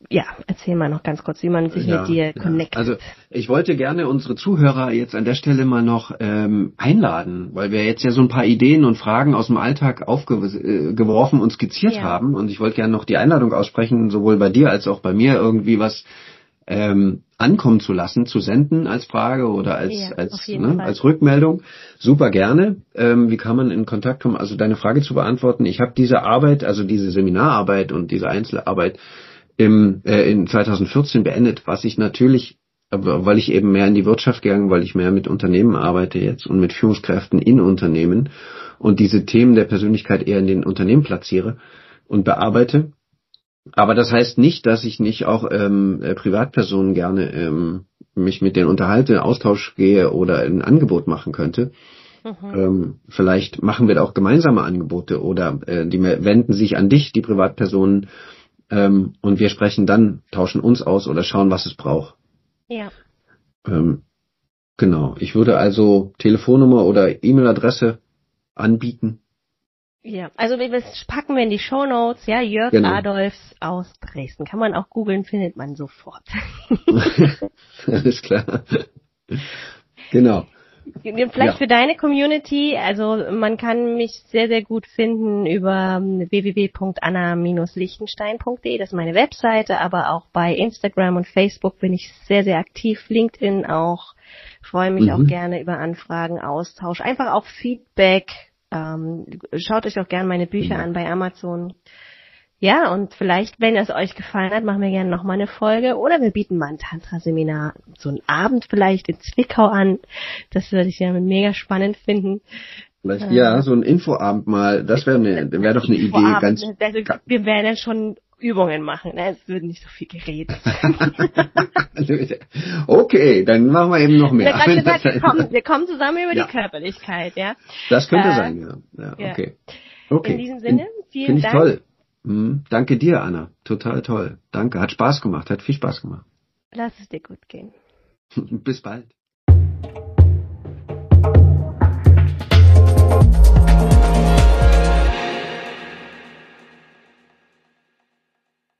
ja, erzähl mal noch ganz kurz, wie man sich mit dir connectet. Also ich wollte gerne unsere Zuhörer jetzt an der Stelle mal noch einladen, weil wir jetzt ja so ein paar Ideen und Fragen aus dem Alltag aufgeworfen und skizziert haben. Und ich wollte gerne noch die Einladung aussprechen, sowohl bei dir als auch bei mir irgendwie was ankommen zu lassen, zu senden als Frage oder als Rückmeldung. Super gerne. Wie kann man in Kontakt kommen? Also deine Frage zu beantworten. Ich habe diese Arbeit, also diese Seminararbeit und diese Einzelarbeit in 2014 beendet, was ich natürlich, weil ich eben mehr in die Wirtschaft gegangen, weil ich mehr mit Unternehmen arbeite jetzt und mit Führungskräften in Unternehmen und diese Themen der Persönlichkeit eher in den Unternehmen platziere und bearbeite. Aber das heißt nicht, dass ich nicht auch Privatpersonen gerne mich mit denen unterhalte, in Austausch gehe oder ein Angebot machen könnte. Vielleicht machen wir da auch gemeinsame Angebote oder die wenden sich an dich, die Privatpersonen, und wir sprechen dann, tauschen uns aus oder schauen, was es braucht. Ja. Genau. Ich würde also Telefonnummer oder E-Mail-Adresse anbieten. Ja, also das packen wir in die Shownotes, ja, Jörg Adolfs aus Dresden. Kann man auch googeln, findet man sofort. Alles klar. Genau. Vielleicht für deine Community, also man kann mich sehr, sehr gut finden über www.anna-lichtenstein.de, das ist meine Webseite, aber auch bei Instagram und Facebook bin ich sehr, sehr aktiv, LinkedIn auch, freue mich auch gerne über Anfragen, Austausch, einfach auch Feedback. Schaut euch auch gerne meine Bücher an bei Amazon. Ja, und vielleicht, wenn es euch gefallen hat, machen wir gerne nochmal eine Folge oder wir bieten mal ein Tantra-Seminar, so einen Abend vielleicht in Zwickau an. Das würde ich ja mega spannend finden. Vielleicht, so ein Infoabend mal, das wäre doch eine Idee. Also wir werden dann schon Übungen machen, ne? Es wird nicht so viel geredet. Okay, dann machen wir eben noch mehr. Wir kommen zusammen über die Körperlichkeit, ja. Das könnte sein, ja. Okay. In diesem Sinne, vielen Dank. Finde ich toll. Danke dir, Anna. Total toll. Danke. Hat Spaß gemacht. Hat viel Spaß gemacht. Lass es dir gut gehen. Bis bald.